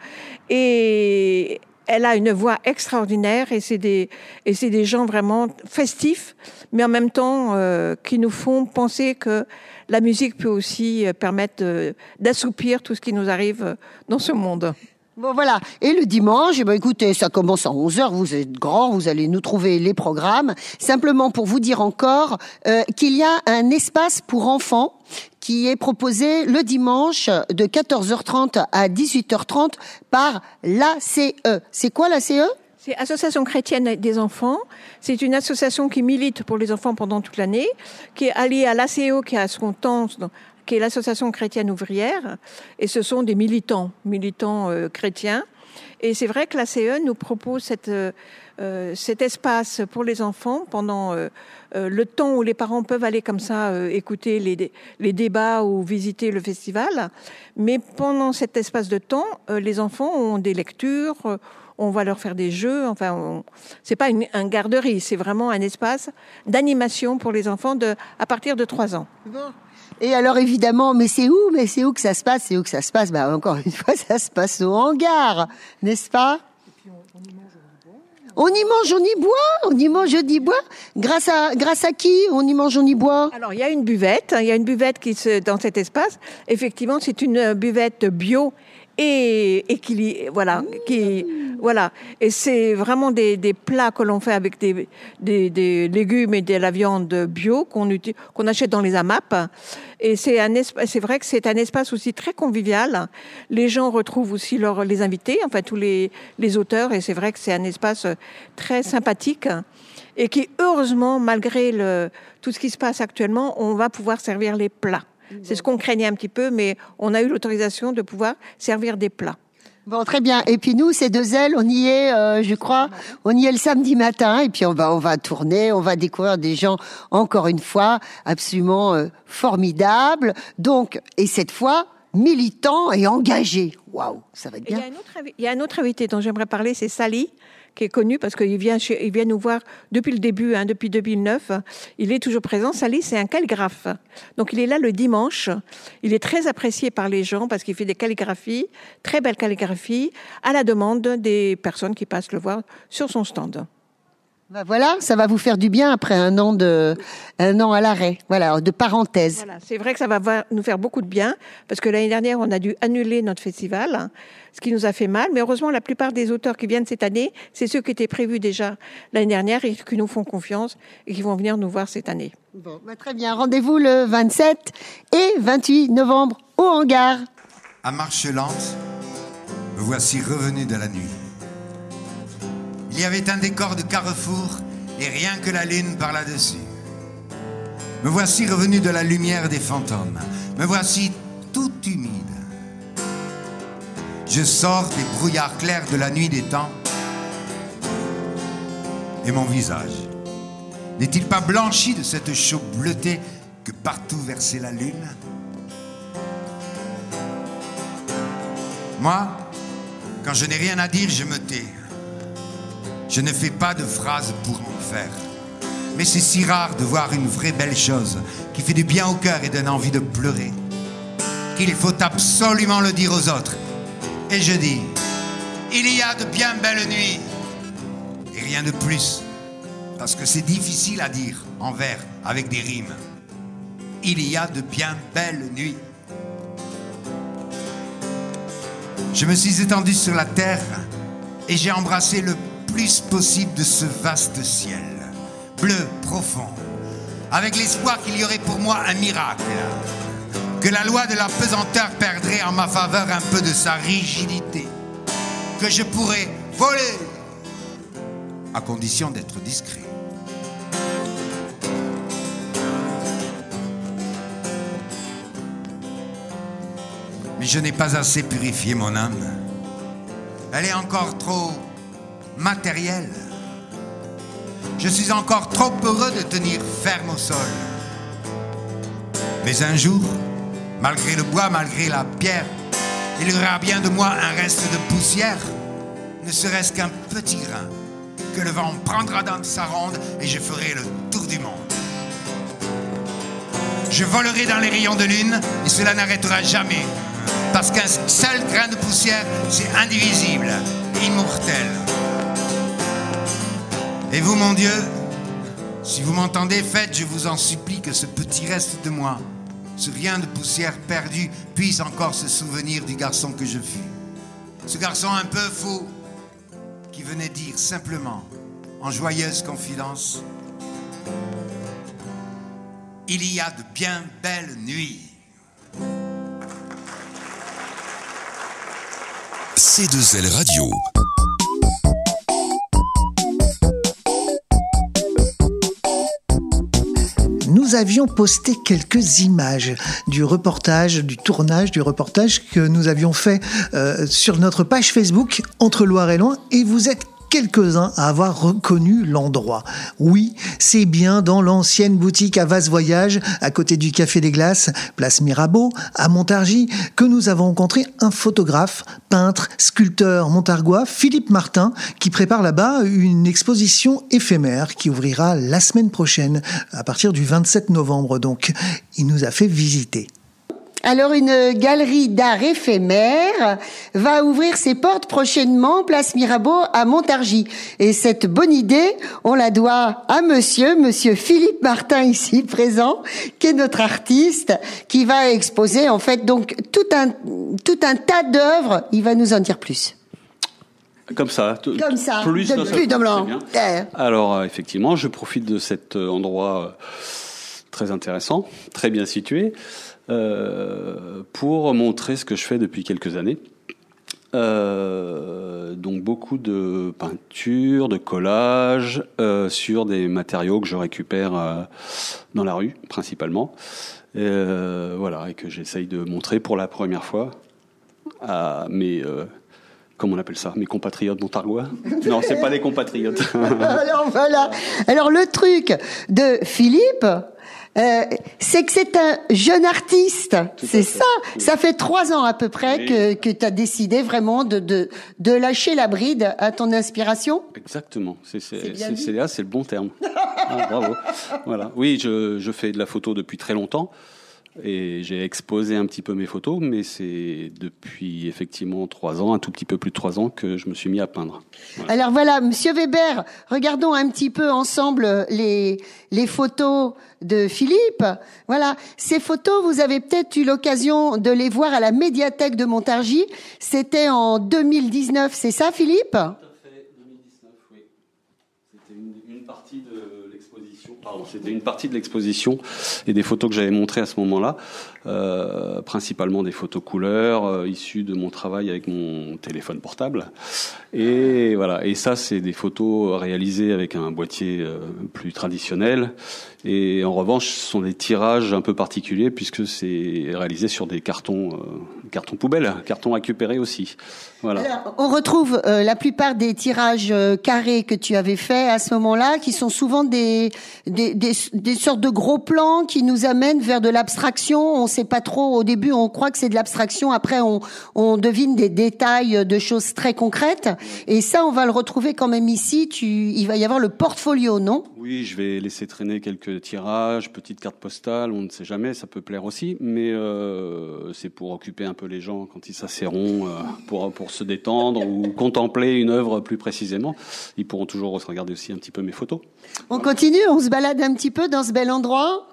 L: et elle a une voix extraordinaire et c'est des, et c'est des gens vraiment festifs, mais en même temps euh, qui nous font penser que la musique peut aussi permettre de, d'assoupir tout ce qui nous arrive dans ce monde.
M: Bon voilà, et le dimanche, eh ben, écoutez, ça commence à onze heures, vous êtes grands, vous allez nous trouver les programmes. Simplement pour vous dire encore euh, qu'il y a un espace pour enfants qui est proposé le dimanche de quatorze heures trente à dix-huit heures trente par l'A C E. C'est quoi l'A C E ?
L: C'est Association chrétienne des enfants. C'est une association qui milite pour les enfants pendant toute l'année, qui est alliée à l'A C E, qui a son temps, qui est l'association chrétienne ouvrière. Et ce sont des militants, militants euh, chrétiens. Et c'est vrai que l'A C E nous propose cette, euh, cet espace pour les enfants pendant euh, euh, le temps où les parents peuvent aller comme ça euh, écouter les, les débats ou visiter le festival. Mais pendant cet espace de temps, euh, les enfants ont des lectures, euh, on va leur faire des jeux. Enfin, on, c'est pas une, un garderie, c'est vraiment un espace d'animation pour les enfants de, à partir de trois ans.
M: Bon. Et alors évidemment, mais c'est où, mais c'est où que ça se passe, c'est où que ça se passe. Bah encore une fois, ça se passe au hangar, n'est-ce pas? Et puis on, on y mange, on y boit. On y mange, on y boit, on y mange, on y boit. Grâce à, grâce à qui on y mange, on y boit?
L: Alors il y a une buvette, il y a une buvette qui se dans cet espace. Effectivement, c'est une buvette bio et, et qui, voilà, mmh. qui, voilà. Et c'est vraiment des, des plats que l'on fait avec des, des, des légumes et de la viande bio qu'on utilise, qu'on achète dans les A M A P. Et c'est un espace, c'est vrai que c'est un espace aussi très convivial. Les gens retrouvent aussi leurs, les invités, enfin tous les, les auteurs. Et c'est vrai que c'est un espace très sympathique. Et qui, heureusement, malgré le, tout ce qui se passe actuellement, on va pouvoir servir les plats. C'est ce qu'on craignait un petit peu, mais on a eu l'autorisation de pouvoir servir des plats.
M: Bon, très bien. Et puis nous, ces deux ailes, on y est, euh, je crois, on y est le samedi matin. Et puis on va, on va tourner, on va découvrir des gens, encore une fois, absolument euh, formidables. Donc, et cette fois, militant et engagé. Waouh, ça va être bien.
L: Il y a un autre, il y a un autre invité dont j'aimerais parler, c'est Sally, qui est connu parce qu'il vient, chez, il vient nous voir depuis le début, hein, depuis deux mille neuf. Il est toujours présent. Sally, c'est un calligraphe. Donc, il est là le dimanche. Il est très apprécié par les gens parce qu'il fait des calligraphies, très belles calligraphies, à la demande des personnes qui passent le voir sur son stand.
M: Ben voilà, ça va vous faire du bien après un an de, un an à l'arrêt. Voilà, de parenthèse.
L: Voilà, c'est vrai que ça va nous faire beaucoup de bien parce que l'année dernière, on a dû annuler notre festival, ce qui nous a fait mal. Mais heureusement, la plupart des auteurs qui viennent cette année, c'est ceux qui étaient prévus déjà l'année dernière et qui nous font confiance et qui vont venir nous voir cette année.
M: Bon, ben très bien. Rendez-vous le vingt-sept et vingt-huit novembre au hangar.
N: À marche lente, me voici revenu de la nuit. Il y avait un décor de carrefour et rien que la lune par là-dessus. Me voici revenu de la lumière des fantômes. Me voici tout humide. Je sors des brouillards clairs de la nuit des temps. Et mon visage n'est-il pas blanchi de cette chaux bleutée que partout versait la lune? Moi, quand je n'ai rien à dire, je me tais. Je ne fais pas de phrases pour en faire. Mais c'est si rare de voir une vraie belle chose qui fait du bien au cœur et donne envie de pleurer, qu'il faut absolument le dire aux autres. Et je dis, il y a de bien belles nuits. Et rien de plus. Parce que c'est difficile à dire en vers avec des rimes. Il y a de bien belles nuits. Je me suis étendu sur la terre et j'ai embrassé le plus possible de ce vaste ciel, bleu profond, avec l'espoir qu'il y aurait pour moi un miracle, que la loi de la pesanteur perdrait en ma faveur un peu de sa rigidité, que je pourrais voler, à condition d'être discret. Mais je n'ai pas assez purifié mon âme. Elle est encore trop matérielle. Je suis encore trop heureux de tenir ferme au sol. Mais un jour, malgré le bois, malgré la pierre, il y aura bien de moi un reste de poussière, ne serait-ce qu'un petit grain, que le vent prendra dans sa ronde et je ferai le tour du monde. Je volerai dans les rayons de lune et cela n'arrêtera jamais, parce qu'un seul grain de poussière, c'est indivisible, immortel. Et vous, mon Dieu, si vous m'entendez, faites, je vous en supplie, que ce petit reste de moi, ce rien de poussière perdu, puisse encore se souvenir du garçon que je fus. Ce garçon un peu fou, qui venait dire simplement, en joyeuse confidence, « Il y a de bien belles nuits. »
K: C deux L Radio.
A: Nous avions posté quelques images du reportage, du tournage du reportage que nous avions fait euh, sur notre page Facebook Entre Loire et Loin, et vous êtes quelques-uns à avoir reconnu l'endroit. Oui, c'est bien dans l'ancienne boutique à Vase Voyage, à côté du Café des Glaces, place Mirabeau, à Montargis, que nous avons rencontré un photographe, peintre, sculpteur montargois, Philippe Martin, qui prépare là-bas une exposition éphémère qui ouvrira la semaine prochaine, à partir du vingt-sept novembre. Donc, il nous a fait visiter.
M: Alors, une galerie d'art éphémère va ouvrir ses portes prochainement, place Mirabeau à Montargis. Et cette bonne idée, on la doit à monsieur, monsieur Philippe Martin ici présent, qui est notre artiste, qui va exposer en fait donc tout un, tout un tas d'œuvres. Il va nous en dire plus.
O: Comme ça. T-
M: Comme ça.
O: Plus
M: de plus de blanc.
O: Alors, euh, effectivement, je profite de cet euh, endroit euh, très intéressant, très bien situé, Euh, pour montrer ce que je fais depuis quelques années. Euh, donc beaucoup de peinture, de collage euh, sur des matériaux que je récupère euh, dans la rue principalement. Et, euh, voilà, et que j'essaye de montrer pour la première fois à mes euh, comment on appelle ça, mes compatriotes montargois? Non, c'est pas des compatriotes.
M: Alors voilà. Alors le truc de Philippe, euh, c'est que c'est un jeune artiste. Tout c'est ça. Oui. Ça fait trois ans à peu près oui. que, que tu as décidé vraiment de, de, de lâcher la bride à ton inspiration.
O: Exactement. C'est, c'est, c'est, c'est, c'est, là, c'est le bon terme. Ah, bravo. Voilà. Oui, je, je fais de la photo depuis très longtemps. Et j'ai exposé un petit peu mes photos, mais c'est depuis effectivement trois ans, un tout petit peu plus de trois ans, que je me suis mis à peindre.
M: Voilà. Alors voilà, Monsieur Weber, regardons un petit peu ensemble les les photos de Philippe. Voilà, ces photos, vous avez peut-être eu l'occasion de les voir à la médiathèque de Montargis. C'était en deux mille dix-neuf, c'est ça, Philippe ?
O: Tout à fait, deux mille dix-neuf, oui. C'était une, une partie de Pardon, c'était une partie de l'exposition et des photos que j'avais montrées à ce moment-là, euh, principalement des photos couleurs euh, issues de mon travail avec mon téléphone portable. Et voilà. Et ça, c'est des photos réalisées avec un boîtier euh, plus traditionnel. Et en revanche, ce sont des tirages un peu particuliers puisque c'est réalisé sur des cartons, euh, cartons poubelles, cartons récupérés aussi. Voilà.
M: Alors, on retrouve euh, la plupart des tirages euh, carrés que tu avais faits à ce moment-là, qui sont souvent des, des des des sortes de gros plans qui nous amènent vers de l'abstraction. On sait pas trop. Au début, on croit que c'est de l'abstraction. Après, on on devine des détails de choses très concrètes. Et ça, on va le retrouver quand même ici. Tu, il va y avoir le portfolio, non ?
O: Oui, je vais laisser traîner quelques tirages, petites cartes postales, on ne sait jamais, ça peut plaire aussi, mais euh, c'est pour occuper un peu les gens quand ils s'asserront, euh, pour pour se détendre ou contempler une œuvre plus précisément. Ils pourront toujours regarder aussi un petit peu mes photos.
M: On continue, on se balade un petit peu dans ce bel endroit.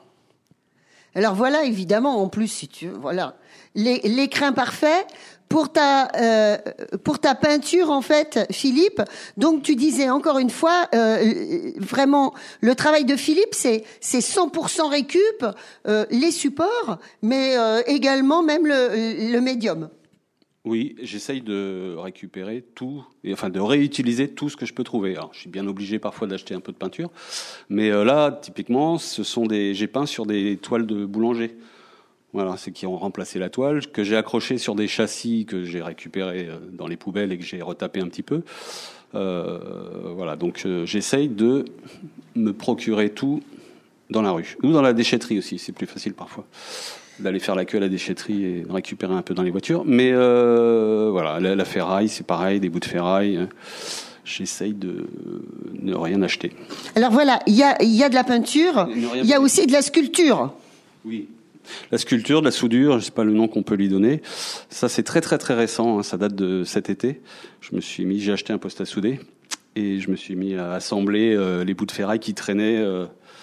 M: Alors voilà, évidemment, en plus, si tu veux, voilà, les, l'écrin parfait. Pour ta euh, pour ta peinture en fait, Philippe. Donc tu disais encore une fois, euh, vraiment le travail de Philippe, c'est c'est cent pour cent récup, euh, les supports, mais euh, également même le le médium.
O: Oui, j'essaye de récupérer tout, et enfin de réutiliser tout ce que je peux trouver. Alors, je suis bien obligé parfois d'acheter un peu de peinture, mais euh, là typiquement, ce sont des j'ai peint sur des toiles de boulanger. Voilà, c'est qui ont remplacé la toile, que j'ai accroché sur des châssis que j'ai récupérés dans les poubelles et que j'ai retapé un petit peu. Euh, voilà, donc euh, j'essaye de me procurer tout dans la rue. Ou dans la déchetterie aussi, c'est plus facile parfois d'aller faire la queue à la déchetterie et de récupérer un peu dans les voitures. Mais euh, voilà, la, la ferraille, c'est pareil, des bouts de ferraille. J'essaye de ne rien acheter.
M: Alors voilà, il y a, y a de la peinture, il y a aussi de la sculpture.
O: Oui. La sculpture, de la soudure, je ne sais pas le nom qu'on peut lui donner. Ça, c'est très très très récent. Hein, ça date de cet été. Je me suis mis, j'ai acheté un poste à souder et je me suis mis à assembler euh, les bouts de ferraille qui traînaient euh,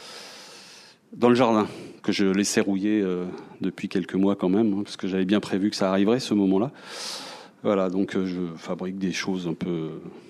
O: dans le jardin, que je laissais rouiller euh, depuis quelques mois quand même, hein, parce que j'avais bien prévu que ça arriverait ce moment-là. Voilà, donc euh, je fabrique des choses un peu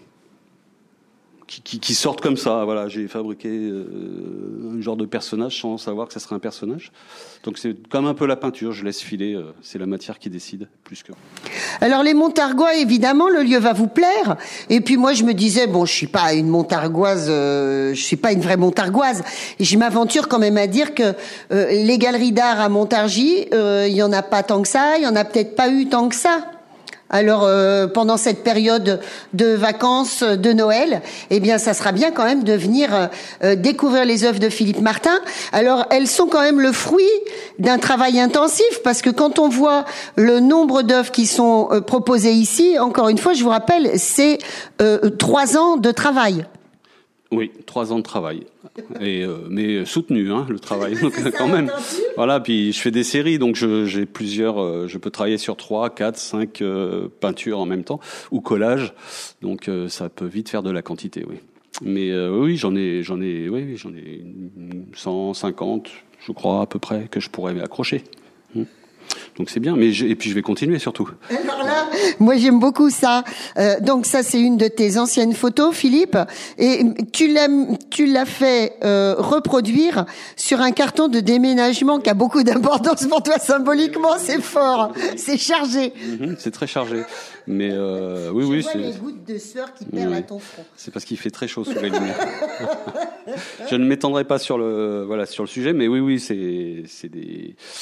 O: Qui, qui, qui sortent comme ça. Voilà, j'ai fabriqué euh, un genre de personnage sans savoir que ça serait un personnage. Donc c'est comme un peu la peinture, je laisse filer, euh, c'est la matière qui décide plus que.
M: Alors les Montargois, évidemment, le lieu va vous plaire. Et puis moi, je me disais, bon, je suis pas une Montargoise, euh, je suis pas une vraie Montargoise. Et je m'aventure quand même à dire que euh, les galeries d'art à Montargis, euh, il y en a pas tant que ça, il y en a peut-être pas eu tant que ça. Alors euh, pendant cette période de vacances de Noël, eh bien ça sera bien quand même de venir euh, découvrir les œuvres de Philippe Martin. Alors elles sont quand même le fruit d'un travail intensif, parce que quand on voit le nombre d'œuvres qui sont euh, proposées ici, encore une fois, je vous rappelle, c'est euh, trois ans de travail.
O: Oui, trois ans de travail, et euh, mais soutenu, hein, le travail. Donc, quand même. Voilà, puis je fais des séries, donc je, j'ai plusieurs. Euh, je peux travailler sur trois, quatre, cinq euh, peintures en même temps ou collages. Donc euh, ça peut vite faire de la quantité, oui. Mais euh, oui, j'en ai, j'en ai, oui, j'en ai cent cinquante, je crois à peu près, que je pourrais accrocher. Hum. Donc c'est bien, mais je, et puis je vais continuer surtout.
M: Alors là, moi j'aime beaucoup ça. Euh, donc ça c'est une de tes anciennes photos, Philippe, et tu l'as, tu l'as fait euh, reproduire sur un carton de déménagement qui a beaucoup d'importance pour toi symboliquement. C'est fort, c'est chargé.
O: Mmh, c'est très chargé, mais euh, oui,
M: je
O: oui,
M: vois
O: c'est.
M: les gouttes de sueur qui perlent
O: oui,
M: à ton front.
O: C'est parce qu'il fait très chaud sous les lumières. Je ne m'étendrai pas sur le, voilà, sur le sujet, mais oui, oui, c'est, c'est des.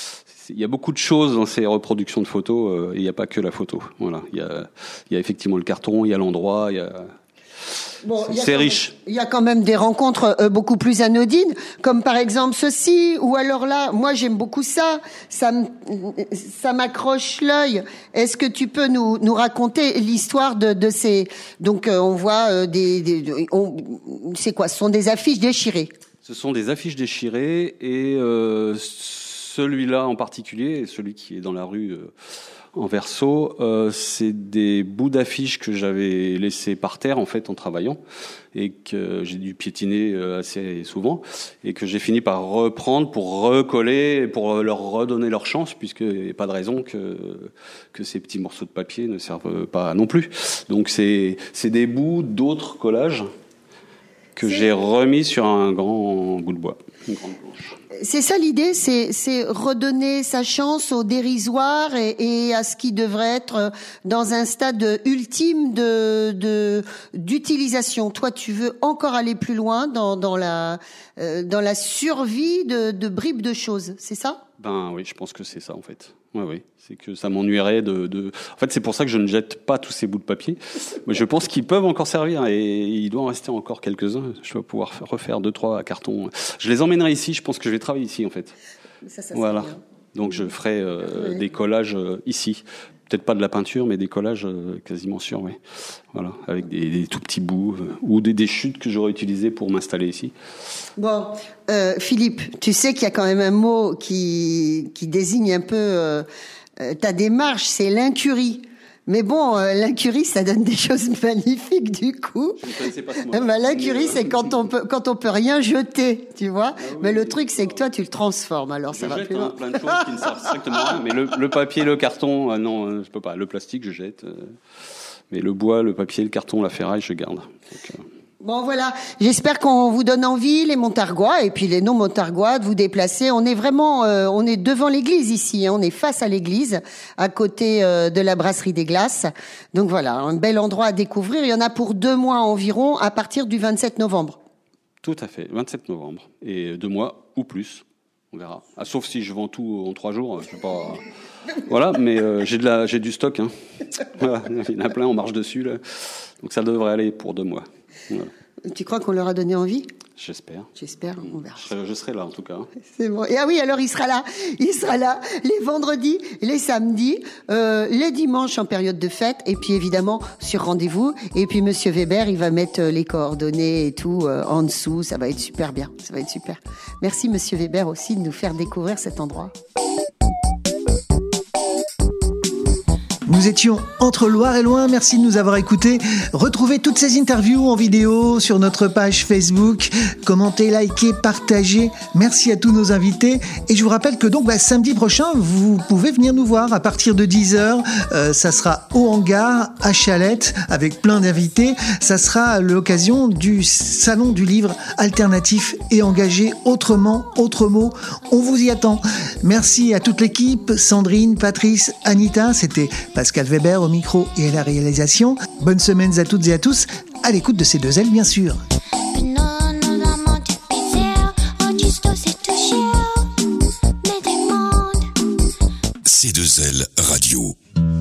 O: il y a beaucoup de choses dans ces reproductions de photos. Euh, il n'y a pas que la photo. Voilà, il y a, il y a effectivement le carton, il y a l'endroit, il y a.
M: Bon,
O: c'est riche.
M: Il y a quand même des rencontres euh, beaucoup plus anodines, comme par exemple ceci, ou alors là, moi j'aime beaucoup ça, ça, m- ça m'accroche l'œil. Est-ce que tu peux nous, nous raconter l'histoire de, de ces... Donc euh, on voit euh, des... des on, c'est quoi? Ce sont des affiches déchirées.
O: Ce sont des affiches déchirées et euh, celui-là en particulier, celui qui est dans la rue... Euh, en verso, euh, c'est des bouts d'affiches que j'avais laissés par terre en fait en travaillant et que j'ai dû piétiner euh, assez souvent et que j'ai fini par reprendre pour recoller, pour leur redonner leur chance, puisqu'il n'y a pas de raison que que ces petits morceaux de papier ne servent pas non plus. Donc c'est c'est des bouts d'autres collages que j'ai remis sur un grand bout de bois, une grande planche.
M: C'est ça l'idée, c'est, c'est redonner sa chance au dérisoire et, et à ce qui devrait être dans un stade ultime de, de d'utilisation. Toi, tu veux encore aller plus loin dans, dans la euh, dans la survie de, de bribes de choses, c'est ça?
O: Ben oui, je pense que c'est ça en fait. Oui, oui, c'est que ça m'ennuierait de, de... En fait, c'est pour ça que je ne jette pas tous ces bouts de papier. Mais je pense qu'ils peuvent encore servir et il doit en rester encore quelques-uns. Je vais pouvoir refaire deux, trois cartons. Je les emmènerai ici. Je pense que je vais travailler ici, en fait.
M: Ça, ça
O: voilà. Donc, je ferai euh, oui. des collages euh, ici. Peut-être pas de la peinture, mais des collages euh, quasiment sûrs, oui. Voilà, avec des, des tout petits bouts euh, ou des, des chutes que j'aurais utilisées pour m'installer ici.
M: Bon, euh, Philippe, tu sais qu'il y a quand même un mot qui qui désigne un peu euh, ta démarche, c'est l'incurie. Mais bon, euh, l'incurie, ça donne des choses magnifiques du coup.
O: Je ne connaissais pas ce mot.
M: Ben, l'incurie, c'est quand on peut quand on peut rien jeter, tu vois. Ah oui, mais le truc, c'est que toi, tu le transformes. Alors
O: je
M: ça va
O: jette,
M: plus loin.
O: Hein, plein de choses qui ne servent strictement à rien. Mais le, le papier, le carton, euh, non, euh, je peux pas. Le plastique, je jette. Euh, mais le bois, le papier, le carton, la ferraille, je garde. Donc, euh...
M: Bon voilà, j'espère qu'on vous donne envie, les Montargois et puis les non-Montargois, de vous déplacer. On est vraiment, euh, on est devant l'église ici, hein, on est face à l'église, à côté euh, de la brasserie des Glaces. Donc voilà, un bel endroit à découvrir. Il y en a pour deux mois environ, à partir du vingt-sept novembre.
O: Tout à fait, vingt-sept novembre. Et deux mois ou plus, on verra. Ah, sauf si je vends tout en trois jours, je sais pas... Voilà, mais euh, j'ai de la, j'ai du stock. Hein. Voilà, il y en a plein, on marche dessus là. Donc ça devrait aller pour deux mois. Voilà.
M: Tu crois qu'on leur a donné envie?
O: J'espère.
M: J'espère, on verra.
O: Je serai, je serai là en tout cas.
M: C'est bon. Et ah oui, alors il sera là. Il sera là les vendredis, les samedis, euh, les dimanches en période de fête, et puis évidemment sur rendez-vous. Et puis Monsieur Weber, il va mettre les coordonnées et tout euh, en dessous. Ça va être super bien. Ça va être super. Merci Monsieur Weber aussi de nous faire découvrir cet endroit.
A: Nous étions entre Loire et Loin, merci de nous avoir écoutés. Retrouvez toutes ces interviews en vidéo sur notre page Facebook. Commentez, likez, partagez. Merci à tous nos invités. Et je vous rappelle que donc bah, samedi prochain, vous pouvez venir nous voir à partir de dix heures. Euh, ça sera au hangar, à Chalette, avec plein d'invités. Ça sera l'occasion du salon du livre alternatif et engagé autrement, autre mot. On vous y attend. Merci à toute l'équipe, Sandrine, Patrice, Anita, c'était Pascal Weber au micro et à la réalisation. Bonnes semaines à toutes et à tous, à l'écoute de ces deux ailes bien sûr.
K: Ces deux ailes radio.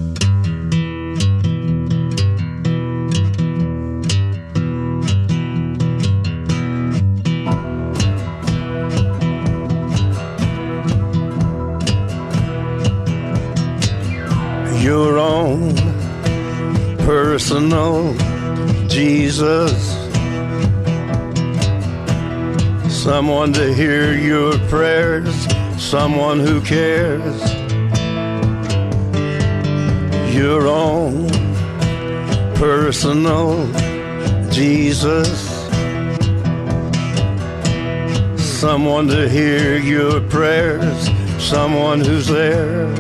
P: Your own personal Jesus, someone to hear your prayers, someone who cares. Your own personal Jesus, someone to hear your prayers, someone who's there.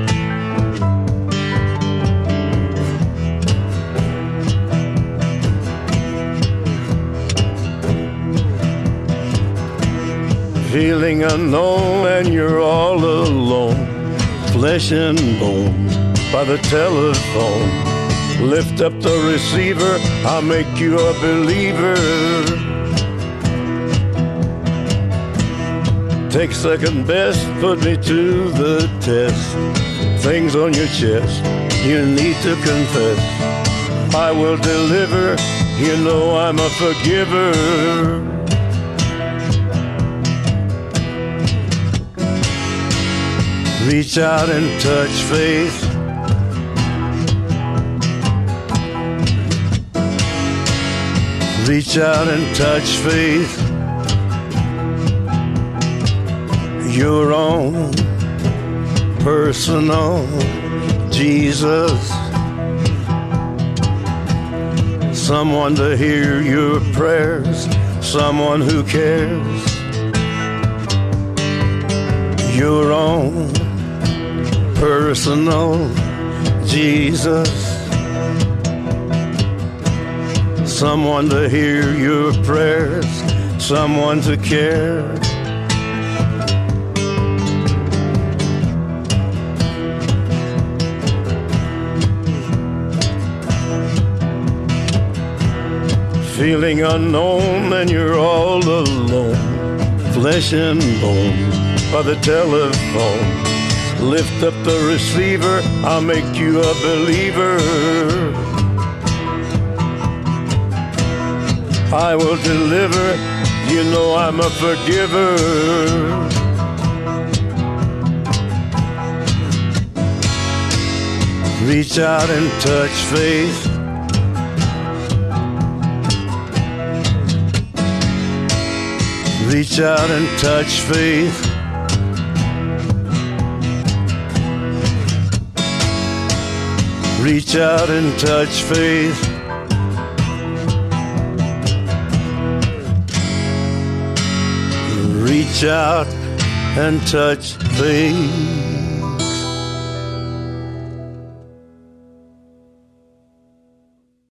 P: Feeling unknown and you're all alone, flesh and bone by the telephone. Lift up the receiver, I'll make you a believer. Take second best, put me to the test. Things on your chest, you need to confess. I will deliver, you know I'm a forgiver. Reach out and touch faith. Reach out and touch faith. Your own personal Jesus. Someone to hear your prayers, someone who cares. Your own personal Jesus. Someone to hear your prayers, someone to care. Feeling unknown and you're all alone, flesh and bone by the telephone. Lift up the receiver, I'll make you a believer. I will deliver, you know I'm a forgiver. Reach out and touch faith. Reach out and touch faith. Reach out and touch faith. Reach out and touch faith.